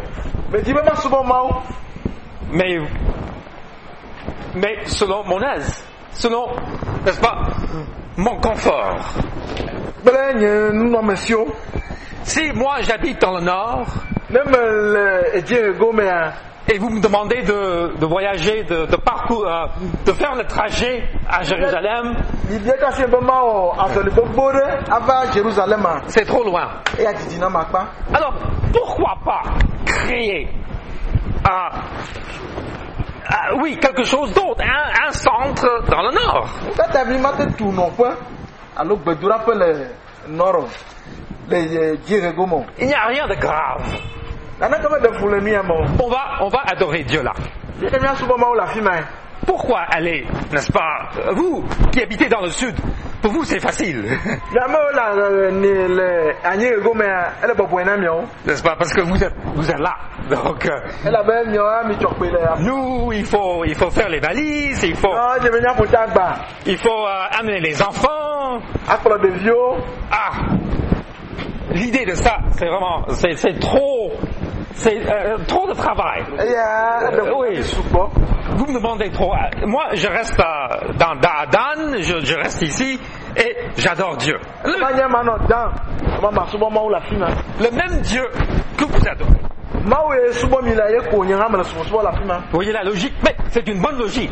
Mais, mais selon mon aise, selon, n'est-ce pas, mon confort. Si moi j'habite dans le nord, et vous me demandez de, de voyager, de, de parcours, euh, de faire le trajet à Jérusalem, c'est trop loin. Alors pourquoi pas créer euh, euh, oui, quelque chose d'autre, un, un centre dans le nord. Il n'y a rien de grave. On va, on va adorer Dieu là. Pourquoi aller, n'est-ce pas, vous qui habitez dans le sud, pour vous c'est facile. N'est-ce pas, parce que vous êtes, vous êtes là. Donc, euh, nous, il faut, il faut faire les valises, il faut, il faut euh, amener les enfants. Ah, l'idée de ça, c'est vraiment, c'est, c'est trop, C'est euh, trop de travail. Oui. Vous me demandez trop. Moi, je reste euh, dans Daadan, je, je reste ici et j'adore Dieu. Le, le même Dieu que vous adorez. Vous voyez la logique? Mais c'est une bonne logique.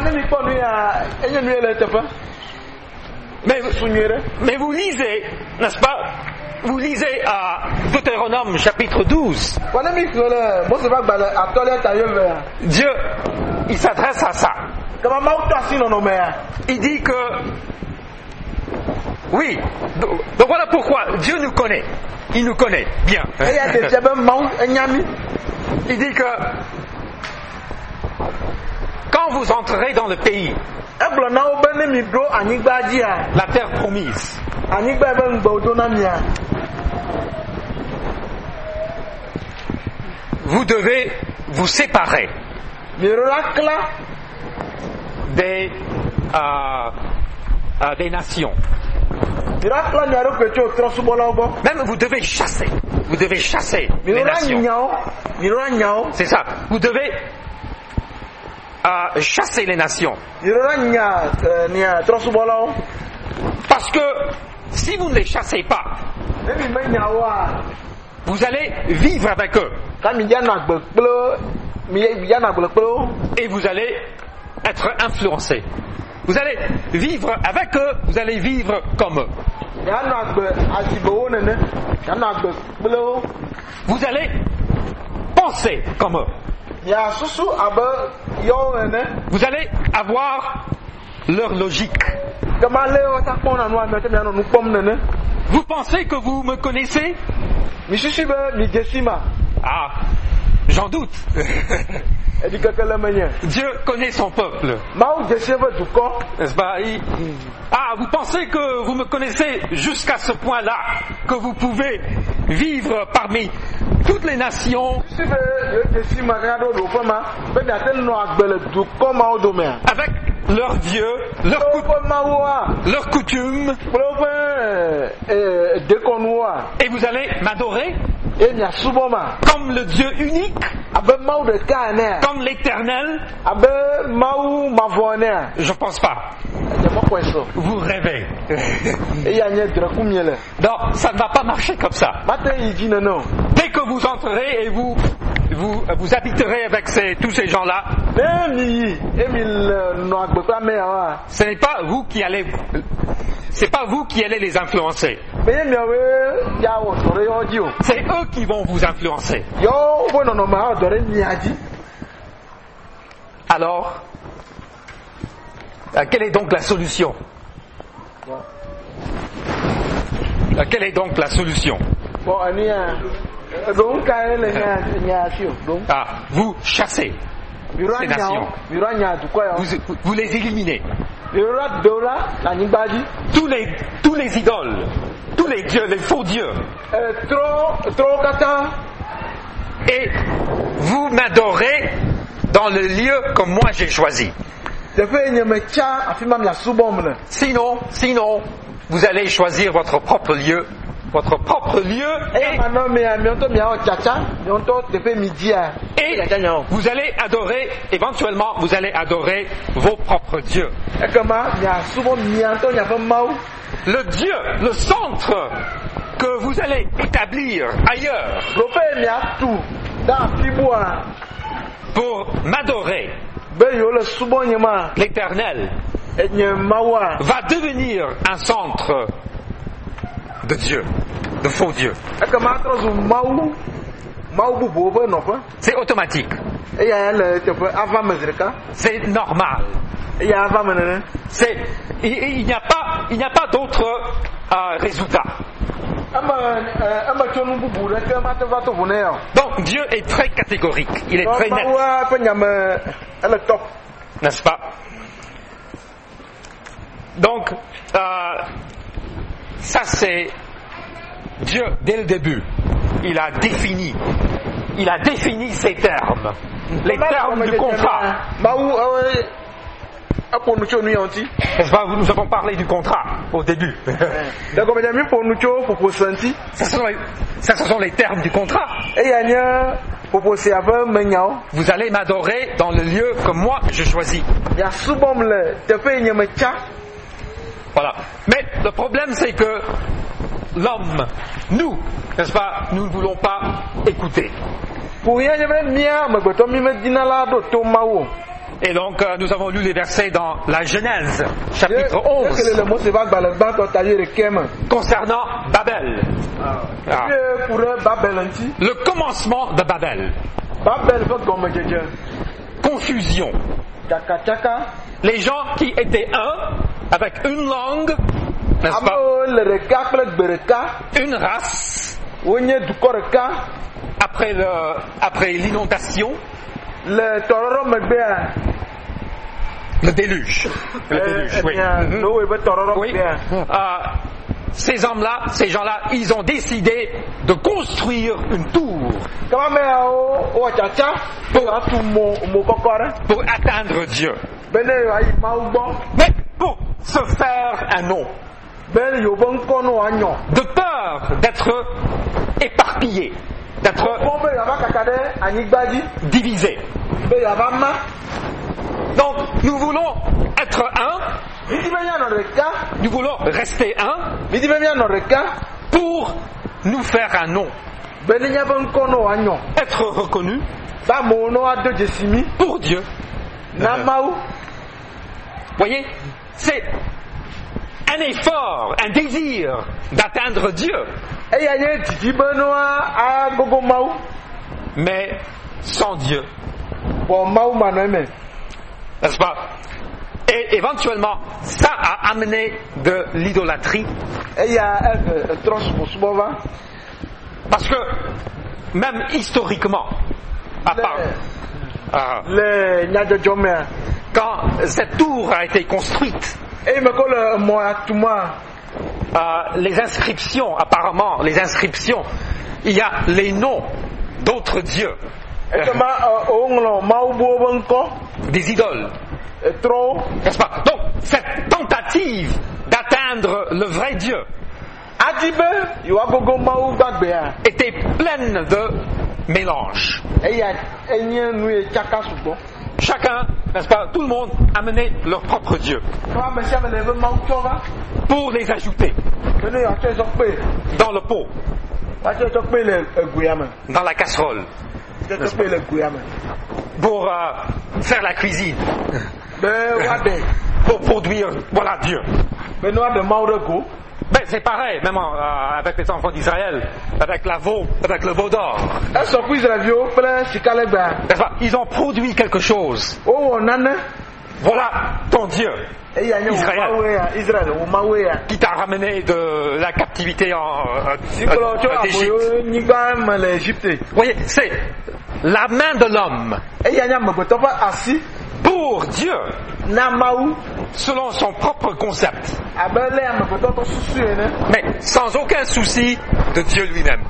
Mais, mais vous lisez, n'est-ce pas? Vous lisez à Deutéronome chapitre douze. Dieu, il s'adresse à ça. Il dit que, oui, donc voilà pourquoi Dieu nous connaît. Il nous connaît bien. Il dit que quand vous entrerez dans le pays, la terre promise, vous devez vous séparer des, euh, euh, des nations. Même vous devez chasser. Vous devez chasser les nations. C'est ça. Vous devez euh, chasser les nations. Parce que si vous ne les chassez pas, vous allez vivre avec eux. Et vous allez être influencé. Vous allez vivre avec eux, vous allez vivre comme eux. Vous allez penser comme eux. Vous allez avoir leur logique. Vous pensez que vous me connaissez? Ah, j'en doute. Dieu connaît son peuple. N'est-ce pas? Ah, vous pensez que vous me connaissez jusqu'à ce point-là, que vous pouvez vivre parmi toutes les nations avec leurs dieux, leurs cou- leur coutumes, et vous allez m'adorer comme le Dieu unique, comme l'Éternel. Je pense pas. Vous rêvez. Non, ça ne va pas marcher comme ça. Dès que vous entrerez et vous vous, vous habiterez avec ces, tous ces gens-là, ce n'est pas vous qui allez, c'est pas vous qui allez les influencer. C'est eux qui vont vous influencer. Alors, quelle est donc la solution? Quelle est donc la solution? Ah, vous chassez ces nations. Vous, vous les éliminez. Tous les, tous les idoles, tous les dieux, les faux dieux. Et vous m'adorez dans le lieu que moi j'ai choisi. Sinon, sinon, vous allez choisir votre propre lieu. Votre propre lieu et, et vous allez adorer, éventuellement vous allez adorer vos propres dieux. Le Dieu, le centre que vous allez établir ailleurs pour m'adorer, l'Éternel va devenir un centre de Dieu, de faux Dieu. C'est automatique. C'est normal. C'est, il, il n'y a pas, il n'y a pas d'autre euh, résultat. Donc Dieu est très catégorique. Il est très net. N'est-ce pas? Donc, euh, ça c'est Dieu dès le début. Il a défini, il a défini ces termes, les termes du contrat. N'est-ce pas, nous avons parlé du contrat au début. Ça, ce sont les, ça, ce sont les termes du contrat. Vous allez m'adorer dans le lieu que moi je choisis. Voilà. Mais le problème c'est que l'homme, nous, n'est-ce pas, nous ne voulons pas écouter. Et donc euh, nous avons lu les versets dans la Genèse, chapitre onze, concernant Babel. Ah. Le commencement de Babel. Confusion. Les gens qui étaient un, avec une langue, n'est-ce pas, une race, après, le, après l'inondation, le déluge. Le déluge, oui. oui. Euh, ces hommes-là, ces gens-là, ils ont décidé de construire une tour pour, pour atteindre Dieu. Mais pour se faire un nom. De peur d'être éparpillé, d'être divisé. Donc nous voulons être un, nous voulons rester un pour nous faire un nom, être reconnu pour Dieu. Vous voyez, c'est un effort, un désir d'atteindre Dieu. Mais sans Dieu. N'est-ce pas? Et éventuellement, ça a amené de l'idolâtrie. Parce que, même historiquement, à part, euh, quand cette tour a été construite, euh, les inscriptions, apparemment, les inscriptions, il y a les noms d'autres dieux. Des idoles. N'est-ce pas? Donc, cette tentative d'atteindre le vrai Dieu était pleine de mélange. Chacun, n'est-ce pas, tout le monde amenait leur propre Dieu pour les ajouter dans le pot, dans la casserole, pour euh, faire la cuisine, pour produire, voilà, Dieu. Ben, c'est pareil, même euh, avec les enfants d'Israël, avec la veau, avec le veau d'or. Ils ont produit quelque chose. Voilà ton Dieu, Israël, qui t'a ramené de la captivité en euh, euh, d'Égypte. Vous voyez, c'est la main de l'homme pour Dieu, selon son propre concept, mais sans aucun souci de Dieu lui-même.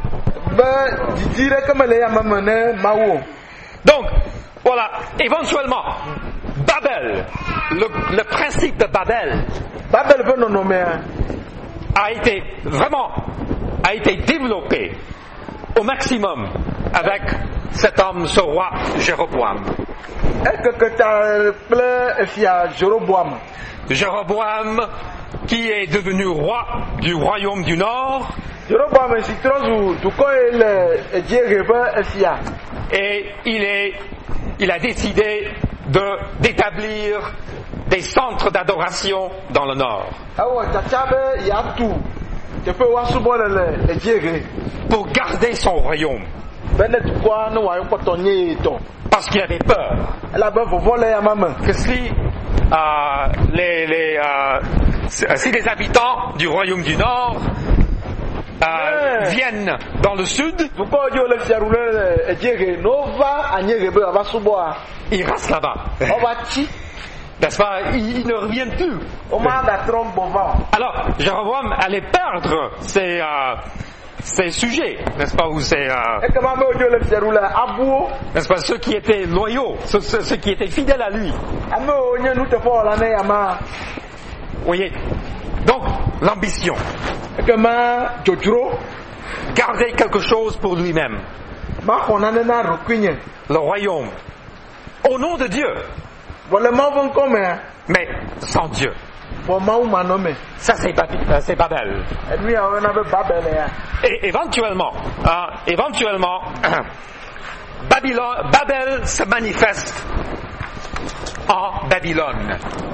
Donc, voilà, éventuellement, Babel, le, le principe de Babel a été vraiment a été développé au maximum avec cet homme, ce roi Jéroboam. Jéroboam qui est devenu roi du royaume du Nord. Et il est, il a décidé de, d'établir des centres d'adoration dans le Nord. Pour garder son royaume. Parce qu'il avait peur que si, euh, les, les, euh, si les habitants du royaume du Nord euh, viennent dans le sud, ils restent là-bas. N'est-ce pas? Ils ne reviennent plus. Alors, Jéroboam allait perdre ses, euh, ces sujets, n'est-ce pas, où c'est, euh, n'est-ce pas, ceux qui étaient loyaux, ceux, ceux, ceux qui étaient fidèles à lui. Vous voyez, donc l'ambition, garder quelque chose pour lui-même, le royaume, au nom de Dieu, mais sans Dieu. Ça c'est, Bab- c'est Babel. Et éventuellement, euh, éventuellement, Babylone, Babel se manifeste en Babylone.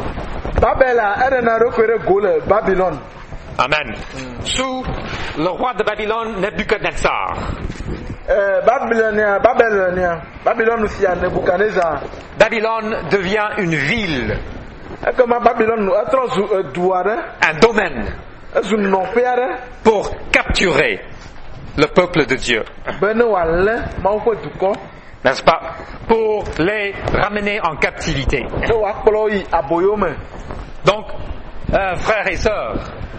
Amen. Mm. Sous le roi de Babylone, Nebuchadnezzar. Babylone devient une ville, un domaine pour capturer le peuple de Dieu. N'est-ce pas? Pour les ramener en captivité. Donc, euh, frères et sœurs,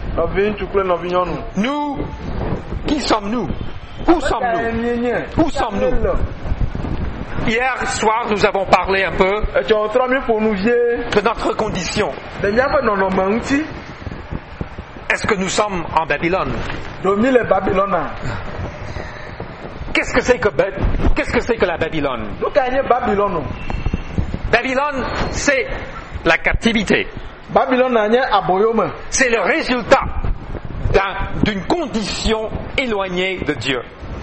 nous, qui sommes-nous? Où sommes-nous? Où sommes-nous? Hier soir, nous avons parlé un peu de notre condition. Est-ce que nous sommes en Babylone? Qu'est-ce que c'est que, qu'est-ce que, c'est que la Babylone? Babylone, c'est la captivité. C'est le résultat d'un, d'une condition éloignée de Dieu.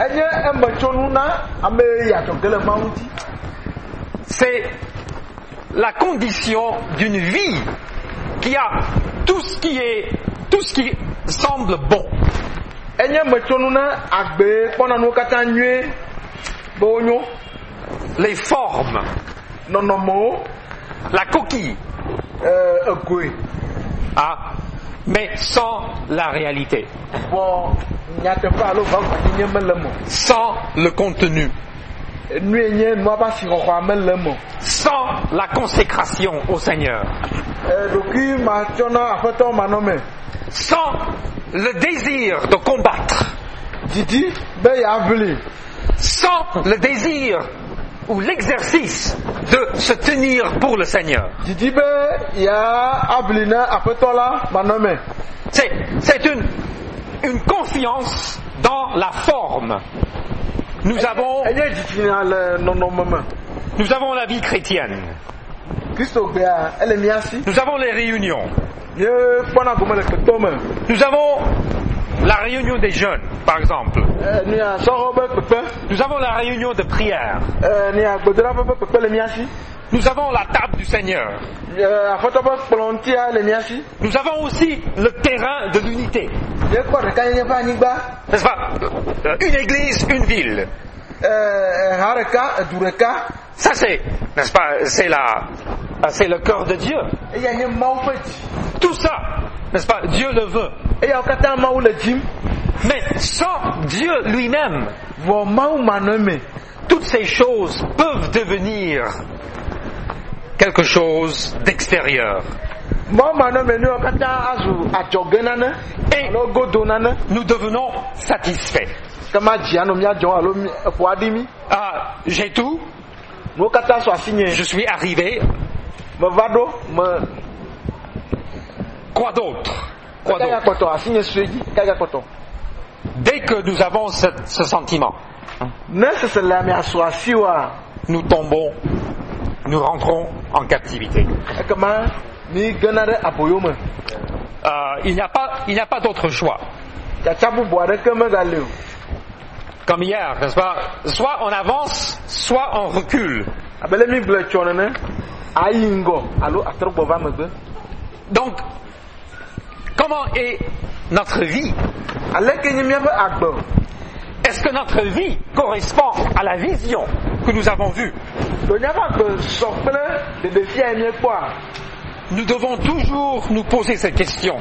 C'est la condition d'une vie qui a tout ce qui est, tout ce qui semble bon. Les formes, la coquille, ah, mais sans la réalité, sans le contenu, sans la consécration au Seigneur, sans le désir de combattre, sans le désir ou l'exercice de se tenir pour le Seigneur. C'est, c'est une, une confiance dans la forme. Nous avons, nous avons la vie chrétienne. Nous avons les réunions. Nous avons la réunion des jeunes, par exemple. Nous avons la réunion de prière. Nous avons la table du Seigneur. Nous avons aussi le terrain de l'unité. N'est-ce pas? Une église, une ville. Ça c'est, n'est-ce pas, c'est la, c'est le cœur de Dieu. Tout ça, n'est-ce pas, Dieu le veut. Mais sans Dieu lui-même, toutes ces choses peuvent devenir quelque chose d'extérieur. Et nous devenons satisfaits. Ah, j'ai tout. Je suis arrivé. Quoi d'autre? Quoi d'autre? Dès que nous avons ce, ce sentiment, nous tombons, nous rentrons en captivité. Euh, il n'y a pas, il n'y a pas d'autre choix. Comme hier, n'est-ce pas? Soit on avance, soit on recule. Donc, comment est notre vie? Est-ce que notre vie correspond à la vision que nous avons vue? Nous devons toujours nous poser cette question.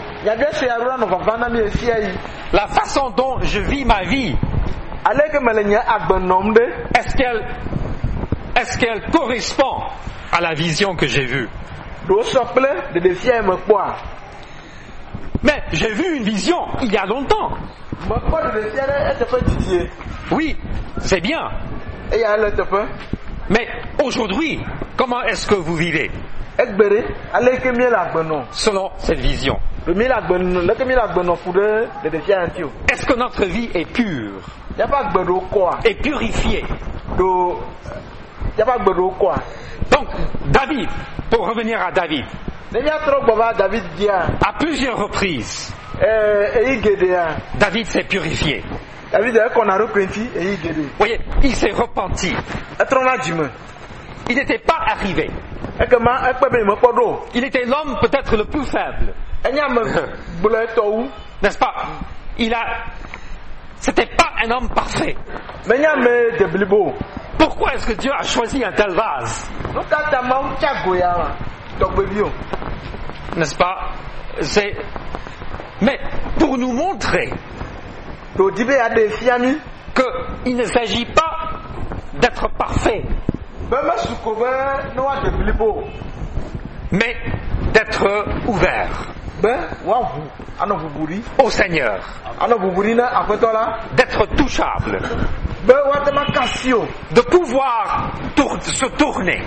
La façon dont je vis ma vie, est-ce qu'elle, est-ce qu'elle correspond à la vision que j'ai vue? Mais j'ai vu une vision il y a longtemps. Oui, c'est bien. Mais aujourd'hui, comment est-ce que vous vivez selon cette vision? Est-ce que notre vie est pure et purifiée? Donc, David, pour revenir à David, à plusieurs reprises, David s'est purifié. Vous voyez, il s'est repenti. Il n'était pas arrivé. Il était l'homme peut-être le plus faible. N'est-ce pas? Il a... C'était pas un homme parfait. Pourquoi est-ce que Dieu a choisi un tel vase? N'est-ce pas? C'est... Mais pour nous montrer qu'il ne s'agit pas d'être parfait, mais d'être ouvert au Seigneur, d'être touchable, de pouvoir tour- se tourner,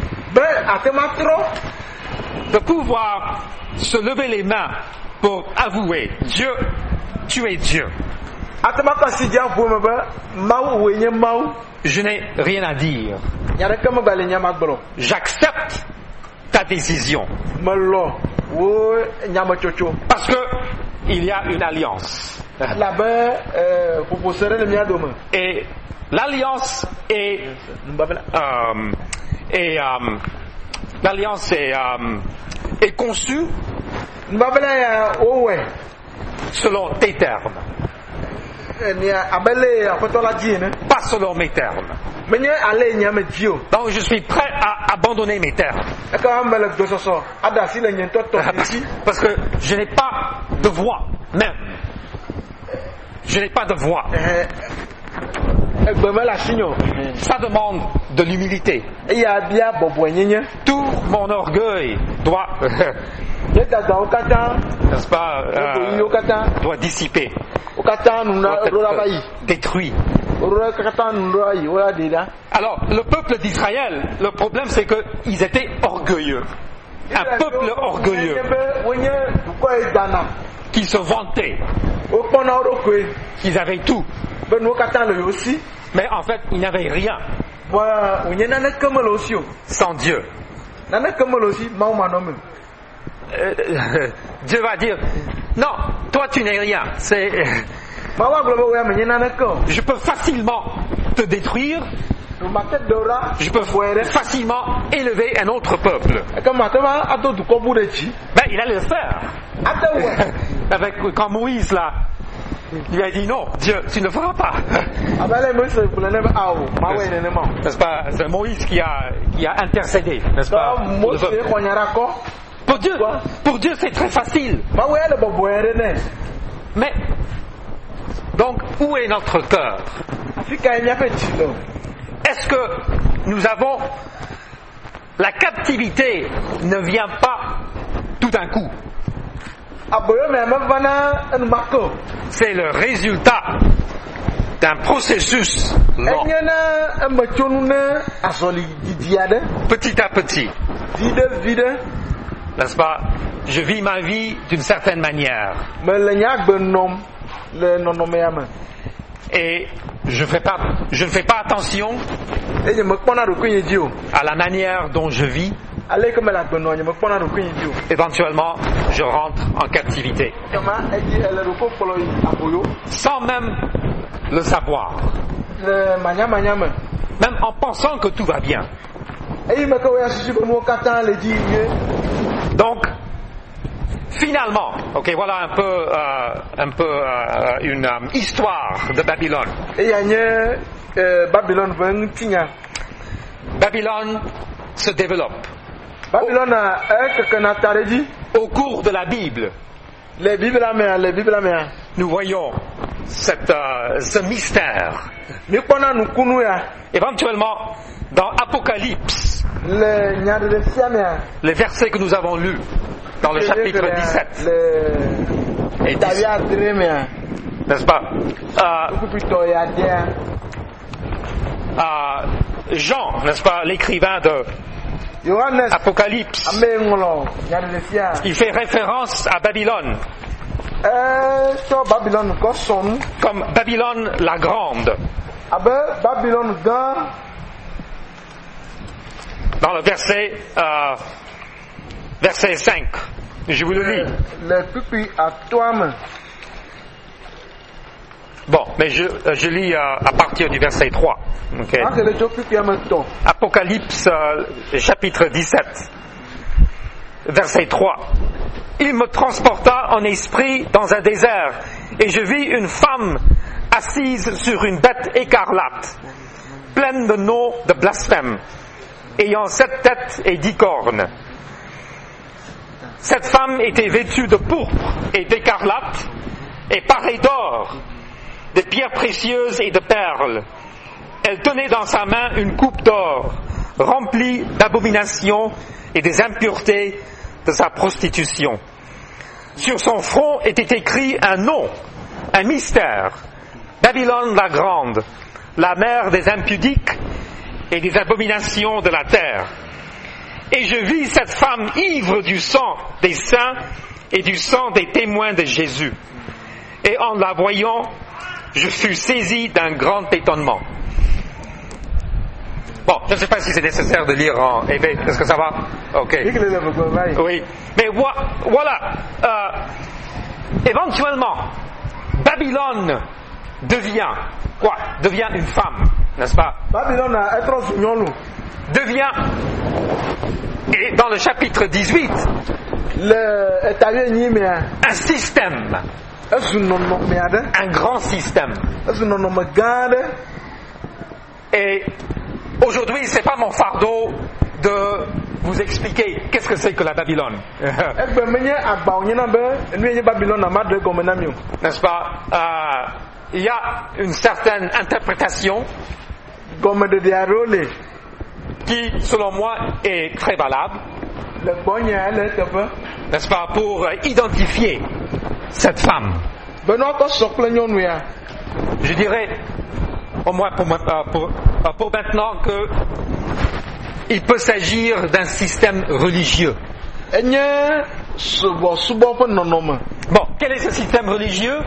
de pouvoir se lever les mains pour avouer: Dieu, tu es Dieu. Je n'ai rien à dire. J'accepte ta décision. Parce que il y a une alliance. Et l'alliance est, euh, est euh, l'alliance est, euh, est conçue selon tes termes, pas selon mes termes. Donc je suis prêt à abandonner mes termes. Parce que je n'ai pas de voix même. Je n'ai pas de voix. Ça demande de l'humilité. Tout mon orgueil doit, n'est-ce pas, euh, doit dissiper, doit être détruit. Alors, le peuple d'Israël, le problème c'est qu'ils étaient orgueilleux. Un peuple orgueilleux qui se vantait qu'ils avaient tout. Mais en fait, ils n'avaient rien sans Dieu. Euh, Dieu va dire: non, toi tu n'es rien. C'est... Je peux facilement te détruire. Je peux facilement élever un autre peuple. Ben, il allait le faire. Avec, quand Moïse là, il a dit: non, Dieu, tu ne feras pas. N'est-ce pas? C'est Moïse qui a, qui a intercédé, n'est-ce pas? Pour Dieu, pour Dieu c'est très facile. Mais, donc, où est notre cœur? Est-ce que nous avons... La captivité ne vient pas tout d'un coup. C'est le résultat d'un processus long. Petit à petit. N'est-ce pas? Je vis ma vie d'une certaine manière. Et je, fais pas, je ne fais pas attention à la manière dont je vis. Éventuellement, je rentre en captivité. Sans même le savoir. Même en pensant que tout va bien. Donc, finalement, ok, voilà un peu, euh, un peu euh, une euh, histoire de Babylone. Babylone se développe au cours de la Bible. Nous voyons cette, euh, ce mystère. Éventuellement, dans Apocalypse, les versets que nous avons lus dans le chapitre dix-sept. et dix. N'est-ce pas? Euh, euh, Jean, n'est-ce pas, l'écrivain de Apocalypse, il fait référence à Babylone comme Babylone la grande. Dans le verset euh, verset cinq, je vous le lis. Bon, mais je, je lis euh, à partir du verset trois. Okay. Apocalypse euh, chapitre dix-sept, verset trois. Il me transporta en esprit dans un désert, et je vis une femme assise sur une bête écarlate, pleine de noms de blasphème, ayant sept têtes et dix cornes. Cette femme était vêtue de pourpre et d'écarlate, et parée d'or, de pierres précieuses et de perles. Elle tenait dans sa main une coupe d'or, remplie d'abominations et des impuretés de sa prostitution. Sur son front était écrit un nom, un mystère, Babylone la grande, la mère des impudiques et des abominations de la terre. Et je vis cette femme ivre du sang des saints et du sang des témoins de Jésus. Et en la voyant, je fus saisi d'un grand étonnement. Bon, je ne sais pas si c'est nécessaire de lire en hébreu. Est-ce que ça va? Ok. Oui. Mais voilà. Euh, éventuellement, Babylone devient quoi? Devient une femme, n'est-ce pas? Devient, et dans le chapitre dix-huit, un système. Un grand système. Et aujourd'hui, c'est pas mon fardeau de vous expliquer qu'est-ce que c'est que la Babylone. N'est-ce pas? Euh, il y a une certaine interprétation qui, selon moi, est très valable. N'est-ce pas? Pour identifier cette femme. Je dirais, au moins pour, pour, pour maintenant, que il peut s'agir d'un système religieux. Bon, quel est ce système religieux?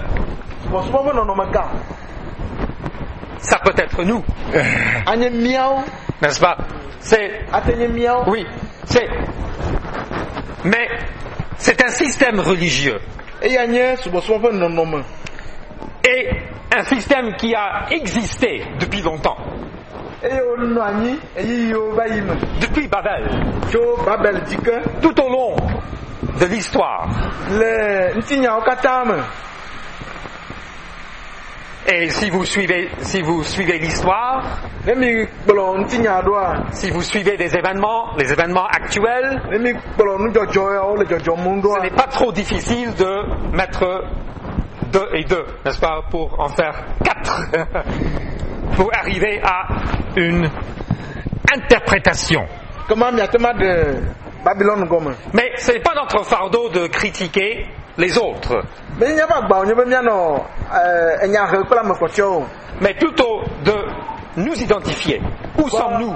Ça peut être nous. N'est-ce pas? C'est. Oui, c'est. Mais c'est un système religieux. Et un système qui a existé depuis longtemps. Depuis Babel. Tout au long de l'histoire. Et si vous suivez, si vous suivez l'histoire, si vous suivez des événements, les événements actuels, ce n'est pas trop difficile de mettre deux et deux, n'est-ce pas, pour en faire quatre, pour arriver à une interprétation. Mais ce n'est pas notre fardeau de critiquer les autres. Mais plutôt de nous identifier. Où sommes-nous?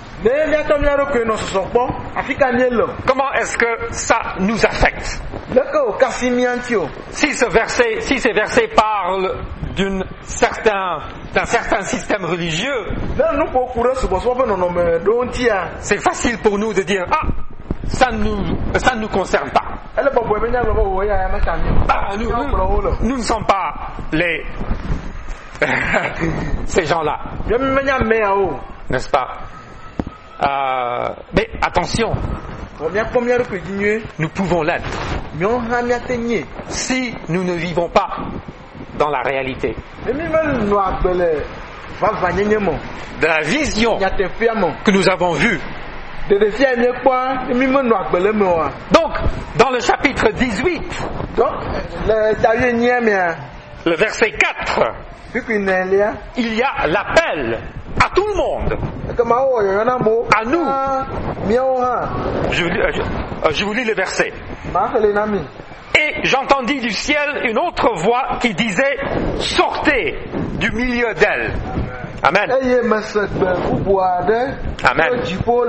Comment est-ce que ça nous affecte? Si ce verset, si ces versets parlent d'une certain, d'un certain système religieux, c'est facile pour nous de dire ah, ça ne nous, ça ne nous concerne pas. Ah, nous, nous, nous ne sommes pas les ces gens-là, n'est-ce pas? Euh, mais attention, nous pouvons l'être si nous ne vivons pas dans la réalité de la vision que nous avons vue. Donc, dans le chapitre dix-huit, le verset quatre, il y a l'appel à tout le monde, à nous. Je, je, je vous lis le verset. Et Et j'entendis du ciel une autre voix qui disait « Sortez du milieu d'elle ». Amen. Amen.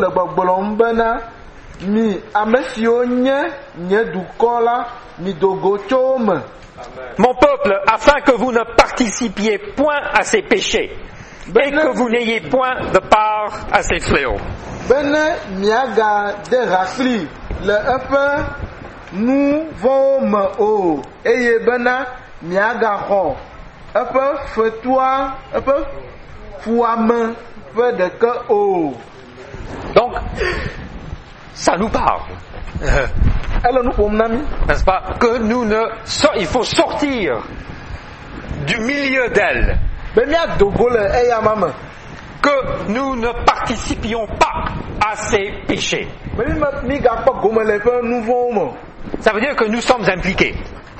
Mon peuple, afin que vous ne participiez point à ces péchés et que vous n'ayez point de part à ces fléaux. Nous vont au et bena miaga ho un peu fais-toi un peu fouame peu de que oh. Donc ça nous parle. Alors nous pour nami n'est-ce pas que nous ne so, il faut sortir du milieu d'elle. Ben mia dogole e ya mama que nous ne participions pas à ces péchés. Ça veut dire que nous sommes impliqués.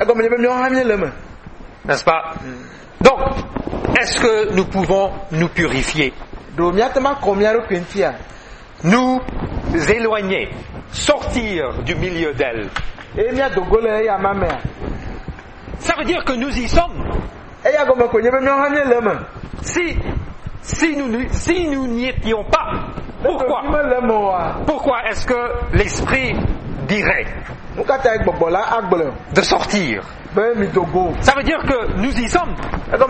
N'est-ce pas? Donc, est-ce que nous pouvons nous purifier? Nous éloigner, sortir du milieu d'elle. Ça veut dire que nous y sommes. Si Si nous, si nous n'y étions pas, pourquoi, pourquoi est-ce que l'Esprit dirait de sortir? Ça veut dire que nous y sommes.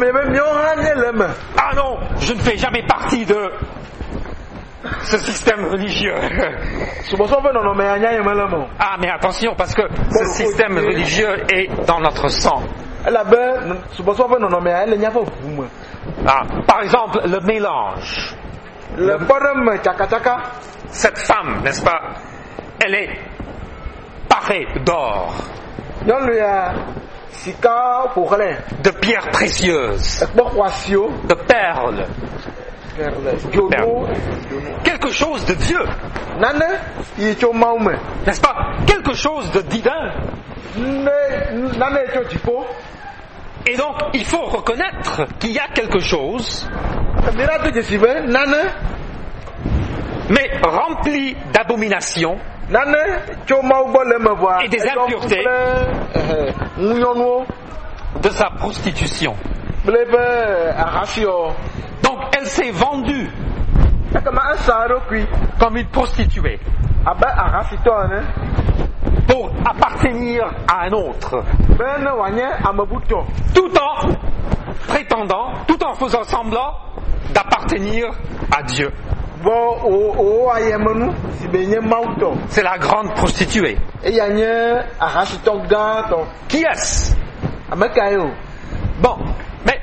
Ah non, je ne fais jamais partie de ce système religieux. Ah mais attention, parce que ce système religieux est dans notre sang. Ah, par exemple, le mélange. Le Cette femme, n'est-ce pas, elle est parée d'or, de pierres précieuses, de perles, perles. Quelque chose de Dieu, n'est-ce pas, quelque chose de divin. Et donc, il faut reconnaître qu'il y a quelque chose, mais rempli d'abominations et des impuretés de sa prostitution. Donc, elle s'est vendue comme une prostituée pour appartenir à un autre, tout en prétendant, tout en faisant semblant d'appartenir à Dieu. C'est la grande prostituée. Qui est-ce? Bon, mais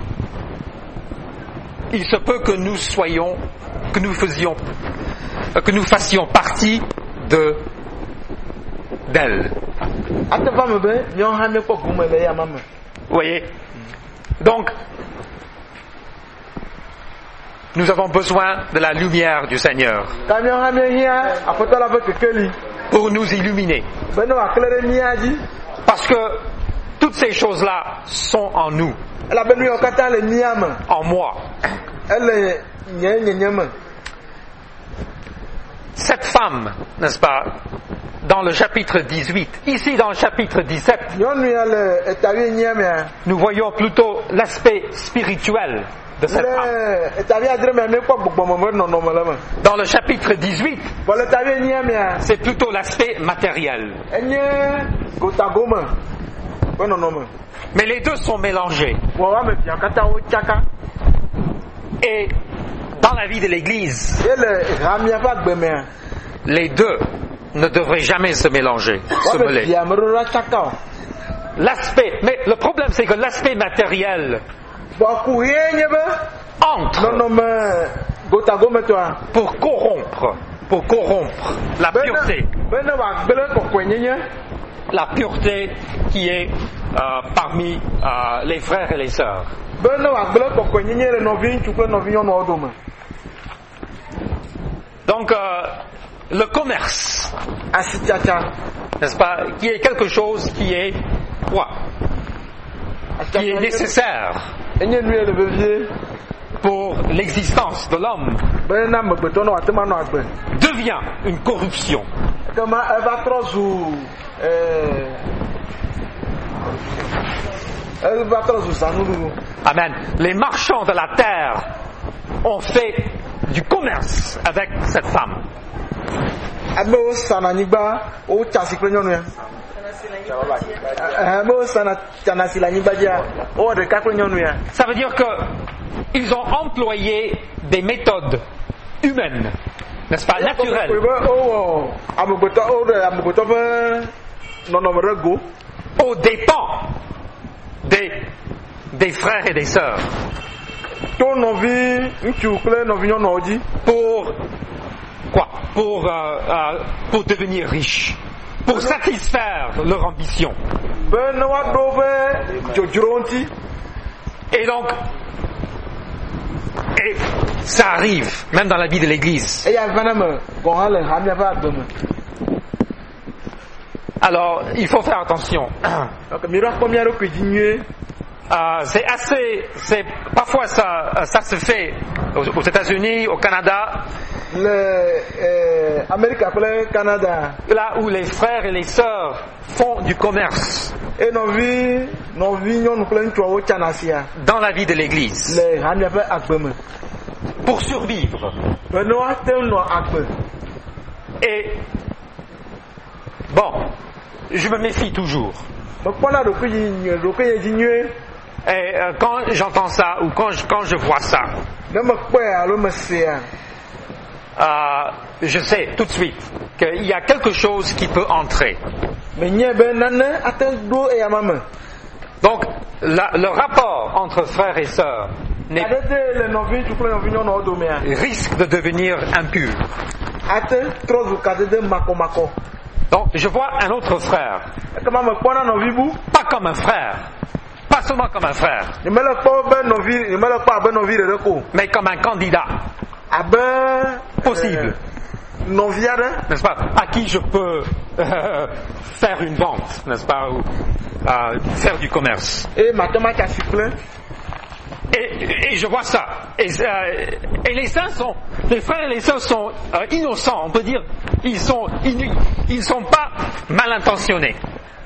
il se peut que nous soyons, que nous faisions, que nous fassions partie de d'elle. Vous voyez? Donc, nous avons besoin de la lumière du Seigneur pour nous illuminer. Parce que toutes ces choses-là sont en nous, en moi. Cette femme, n'est-ce pas, dans le chapitre dix-huit, ici dans le chapitre dix-sept, nous voyons plutôt l'aspect spirituel de cette femme. Dans le chapitre dix-huit, c'est plutôt l'aspect matériel. Mais les deux sont mélangés. Et dans la vie de l'Église, les deux ne devraient jamais se mélanger, se mêler. L'aspect, mais le problème c'est que l'aspect matériel entre pour corrompre, pour corrompre la pureté, la pureté qui est euh, parmi euh, les frères et les sœurs. Donc euh, le commerce, n'est-ce pas, qui est quelque chose qui est quoi, qui est nécessaire pour l'existence de l'homme, devient une corruption. Amen. Les marchands de la terre ont fait du commerce avec cette femme. Ça veut dire qu'ils ont employé des méthodes humaines, n'est-ce pas, naturelles, aux dépens des, des frères et des sœurs, pour quoi? Pour, euh, euh, pour devenir riches, pour satisfaire leur ambition. Et donc, et ça arrive, même dans la vie de l'Église. Alors, il faut faire attention. Euh, c'est assez, c'est parfois ça, ça se fait aux, aux États-Unis, au Canada. Le euh, Amérique appelée Canada. Là où les frères et les sœurs font du commerce. Et nos vies, nos vies, nous dans la vie de l'Église. Pour survivre. Et bon, je me méfie toujours. Et euh, quand j'entends ça ou quand je, quand je vois ça, euh, je sais tout de suite qu'il y a quelque chose qui peut entrer. Donc, la, le rapport entre frères et sœurs risque de devenir impur. Donc, je vois un autre frère, pas comme un frère, pas seulement comme un frère, mais comme un candidat possible, n'est-ce pas, à qui je peux euh, faire une vente, n'est-ce pas, ou euh, faire du commerce. Et, et je vois ça. Et, euh, et les saints sont, les frères et les sœurs sont euh, innocents, on peut dire, ils sont, ils, ils sont pas mal intentionnés.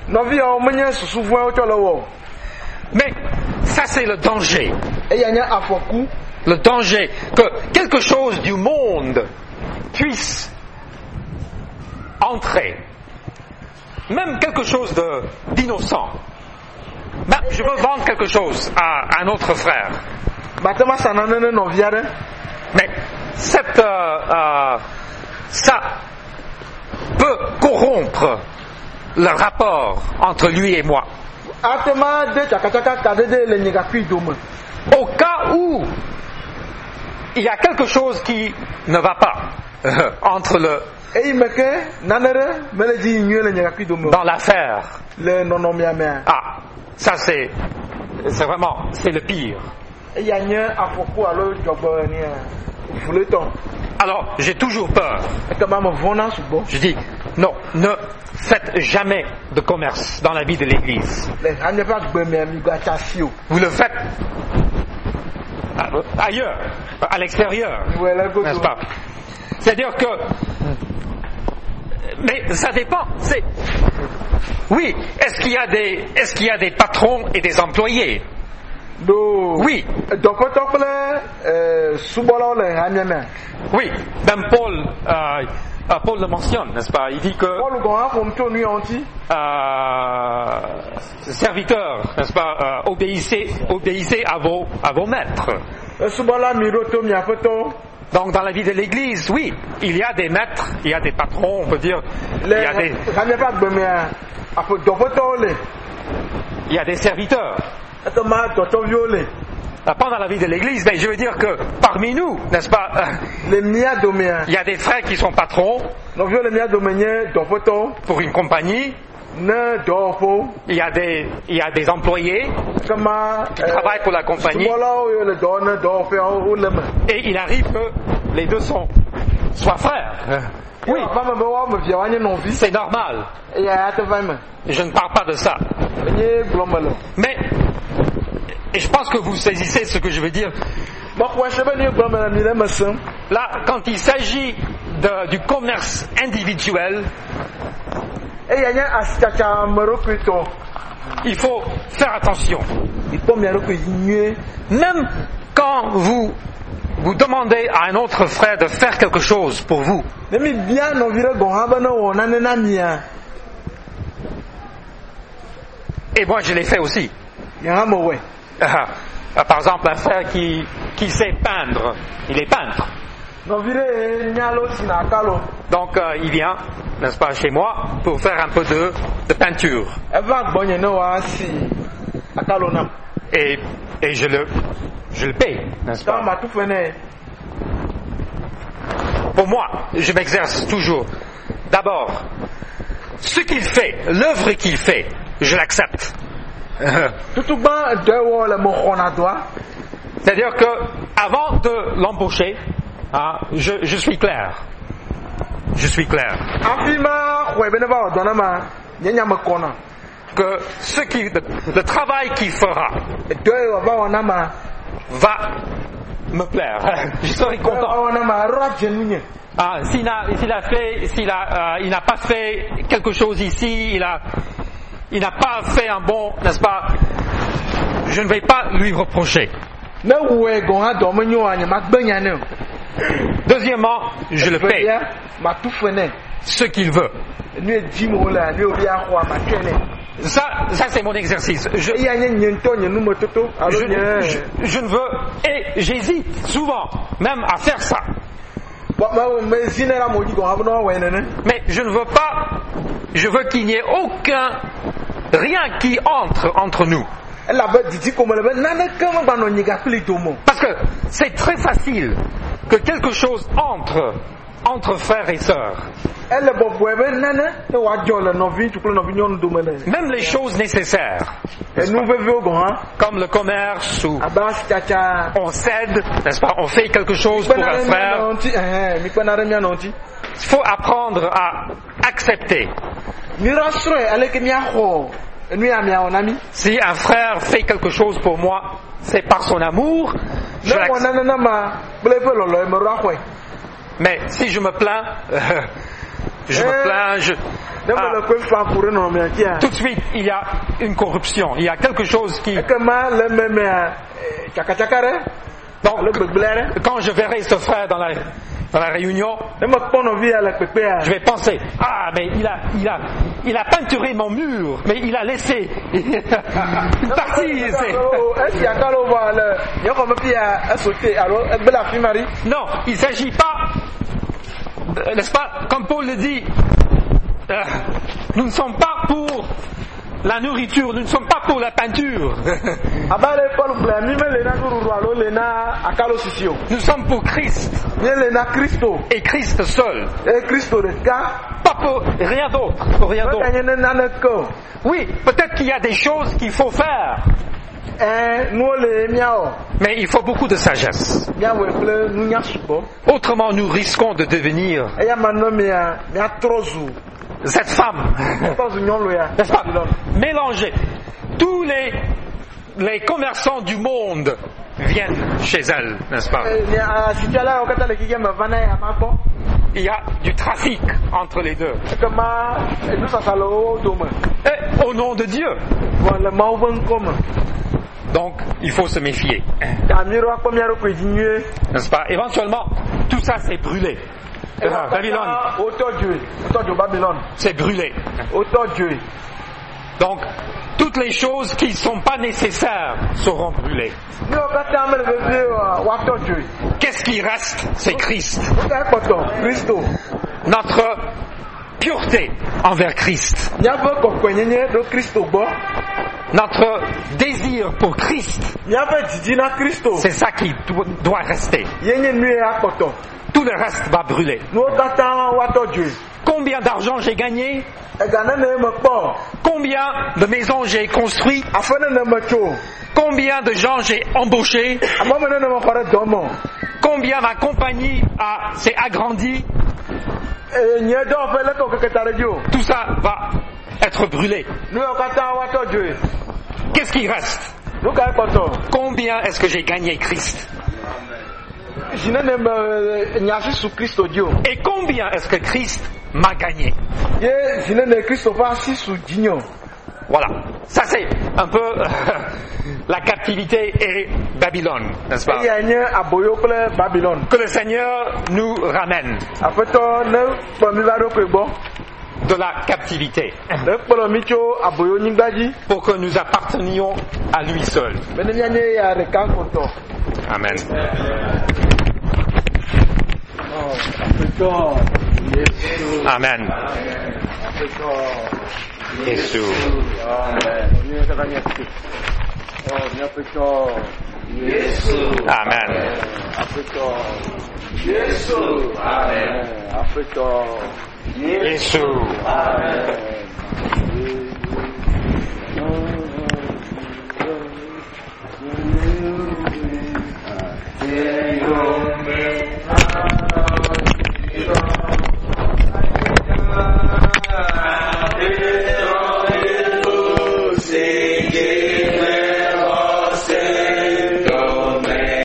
Mais ça c'est le danger. Le danger que quelque chose du monde puisse entrer, même quelque chose de, d'innocent. Ben, je veux vendre quelque chose à un autre frère. Mais cette, euh, euh, ça peut corrompre le rapport entre lui et moi. Au cas où il y a quelque chose qui ne va pas euh, entre le dans l'affaire. Ah, ça c'est c'est vraiment c'est le pire. Alors j'ai toujours peur. Je dis non, ne faites jamais de commerce dans la vie de l'Église. Vous le faites ailleurs, à l'extérieur, n'est-ce pas? C'est-à-dire que, mais ça dépend. C'est, oui, est-ce qu'il y a des, est-ce qu'il y a des patrons et des employés? Oui. Oui, même Paul, euh, Paul le mentionne, n'est-ce pas? Il dit que euh, serviteurs, n'est-ce pas, euh, obéissez, obéissez à vos, à vos maîtres. Donc dans la vie de l'Église, oui, il y a des maîtres, il y a des patrons, on peut dire, il y a des, il y a des serviteurs. Pendant la vie de l'Église, ben, je veux dire que parmi nous, n'est-ce pas, euh, il y a des frères qui sont patrons pour une compagnie. Il y a des, il y a des employés qui travaillent pour la compagnie. Et il arrive que les deux sont soit frères. Oui, c'est normal. Je ne parle pas de ça. Mais et je pense que vous saisissez ce que je veux dire. Là, quand il s'agit de, du commerce individuel, il faut faire attention. Même quand vous vous demandez à un autre frère de faire quelque chose pour vous, et moi je l'ai fait aussi. Uh, par exemple, un frère qui, qui sait peindre, il est peintre. Donc euh, il vient, n'est-ce pas, chez moi pour faire un peu de, de peinture. Et, et je le, je le paye, n'est-ce pas? Pour moi, je m'exerce toujours. D'abord, ce qu'il fait, l'œuvre qu'il fait, je l'accepte. C'est-à-dire que avant de l'embaucher, hein, je, je suis clair. Je suis clair. Que ce qui, le, le travail qu'il fera va me plaire. Je serai content. Ah, s'il a, s'il a fait, s'il a, euh, il n'a pas fait quelque chose ici, il a, il n'a pas fait un bon, n'est-ce pas? Je ne vais pas lui reprocher. Deuxièmement, je le paye ce qu'il veut. Ça, ça c'est mon exercice. Je, je, je, je ne veux, et j'hésite souvent même à faire ça. Mais je ne veux pas, je veux qu'il n'y ait aucun, rien qui entre entre nous. Parce que c'est très facile que quelque chose entre entre frères et sœurs. Même les choses nécessaires, comme le commerce, où on cède, n'est-ce pas, on fait quelque chose pour un frère. Il faut apprendre à accepter. Si un frère fait quelque chose pour moi, c'est par son amour, je l'accepte. Mais si je me plains, euh, je me plains, je... Ah, tout de suite, il y a une corruption, il y a quelque chose qui... Donc, quand je verrai ce frère dans la, dans la réunion, je vais penser, ah, mais il a, il a, il a peinturé mon mur, mais il a laissé une partie. Non, il ne s'agit pas, n'est-ce pas, comme Paul le dit, euh, nous ne sommes pas pour la nourriture, nous ne sommes pas pour la peinture. Nous sommes pour Christ. Et Christ seul. Pas pour rien d'autre. Pour rien d'autre. Oui, peut-être qu'il y a des choses qu'il faut faire. Mais il faut beaucoup de sagesse. Autrement, nous risquons de devenir cette femme, n'est-ce pas, mélangée. Tous les, les commerçants du monde viennent chez elle, n'est-ce pas? Il y a du trafic entre les deux. Et au nom de Dieu. Donc, il faut se méfier. N'est-ce pas? Éventuellement, tout ça c'est brûlé. Ah, Babylone. C'est brûlé. Donc, toutes les choses qui ne sont pas nécessaires seront brûlées. Qu'est-ce qui reste? C'est Christ. Notre pureté envers Christ. Notre désir pour Christ. C'est ça qui doit rester. Tout le reste va brûler. Combien d'argent j'ai gagné? Combien de maisons j'ai construites? Combien de gens j'ai embauchés? Combien ma compagnie a, s'est agrandie? Tout ça va être brûlé. Qu'est-ce qui reste? Combien est-ce que j'ai gagné Christ? Et combien est-ce que Christ m'a gagné? Voilà. Ça c'est un peu euh, la captivité et Babylone, n'est-ce pas? Que le Seigneur nous ramène de la captivité pour que nous appartenions à lui seul. Amen. Amen. Jésus. Amen. Jésus. Amen.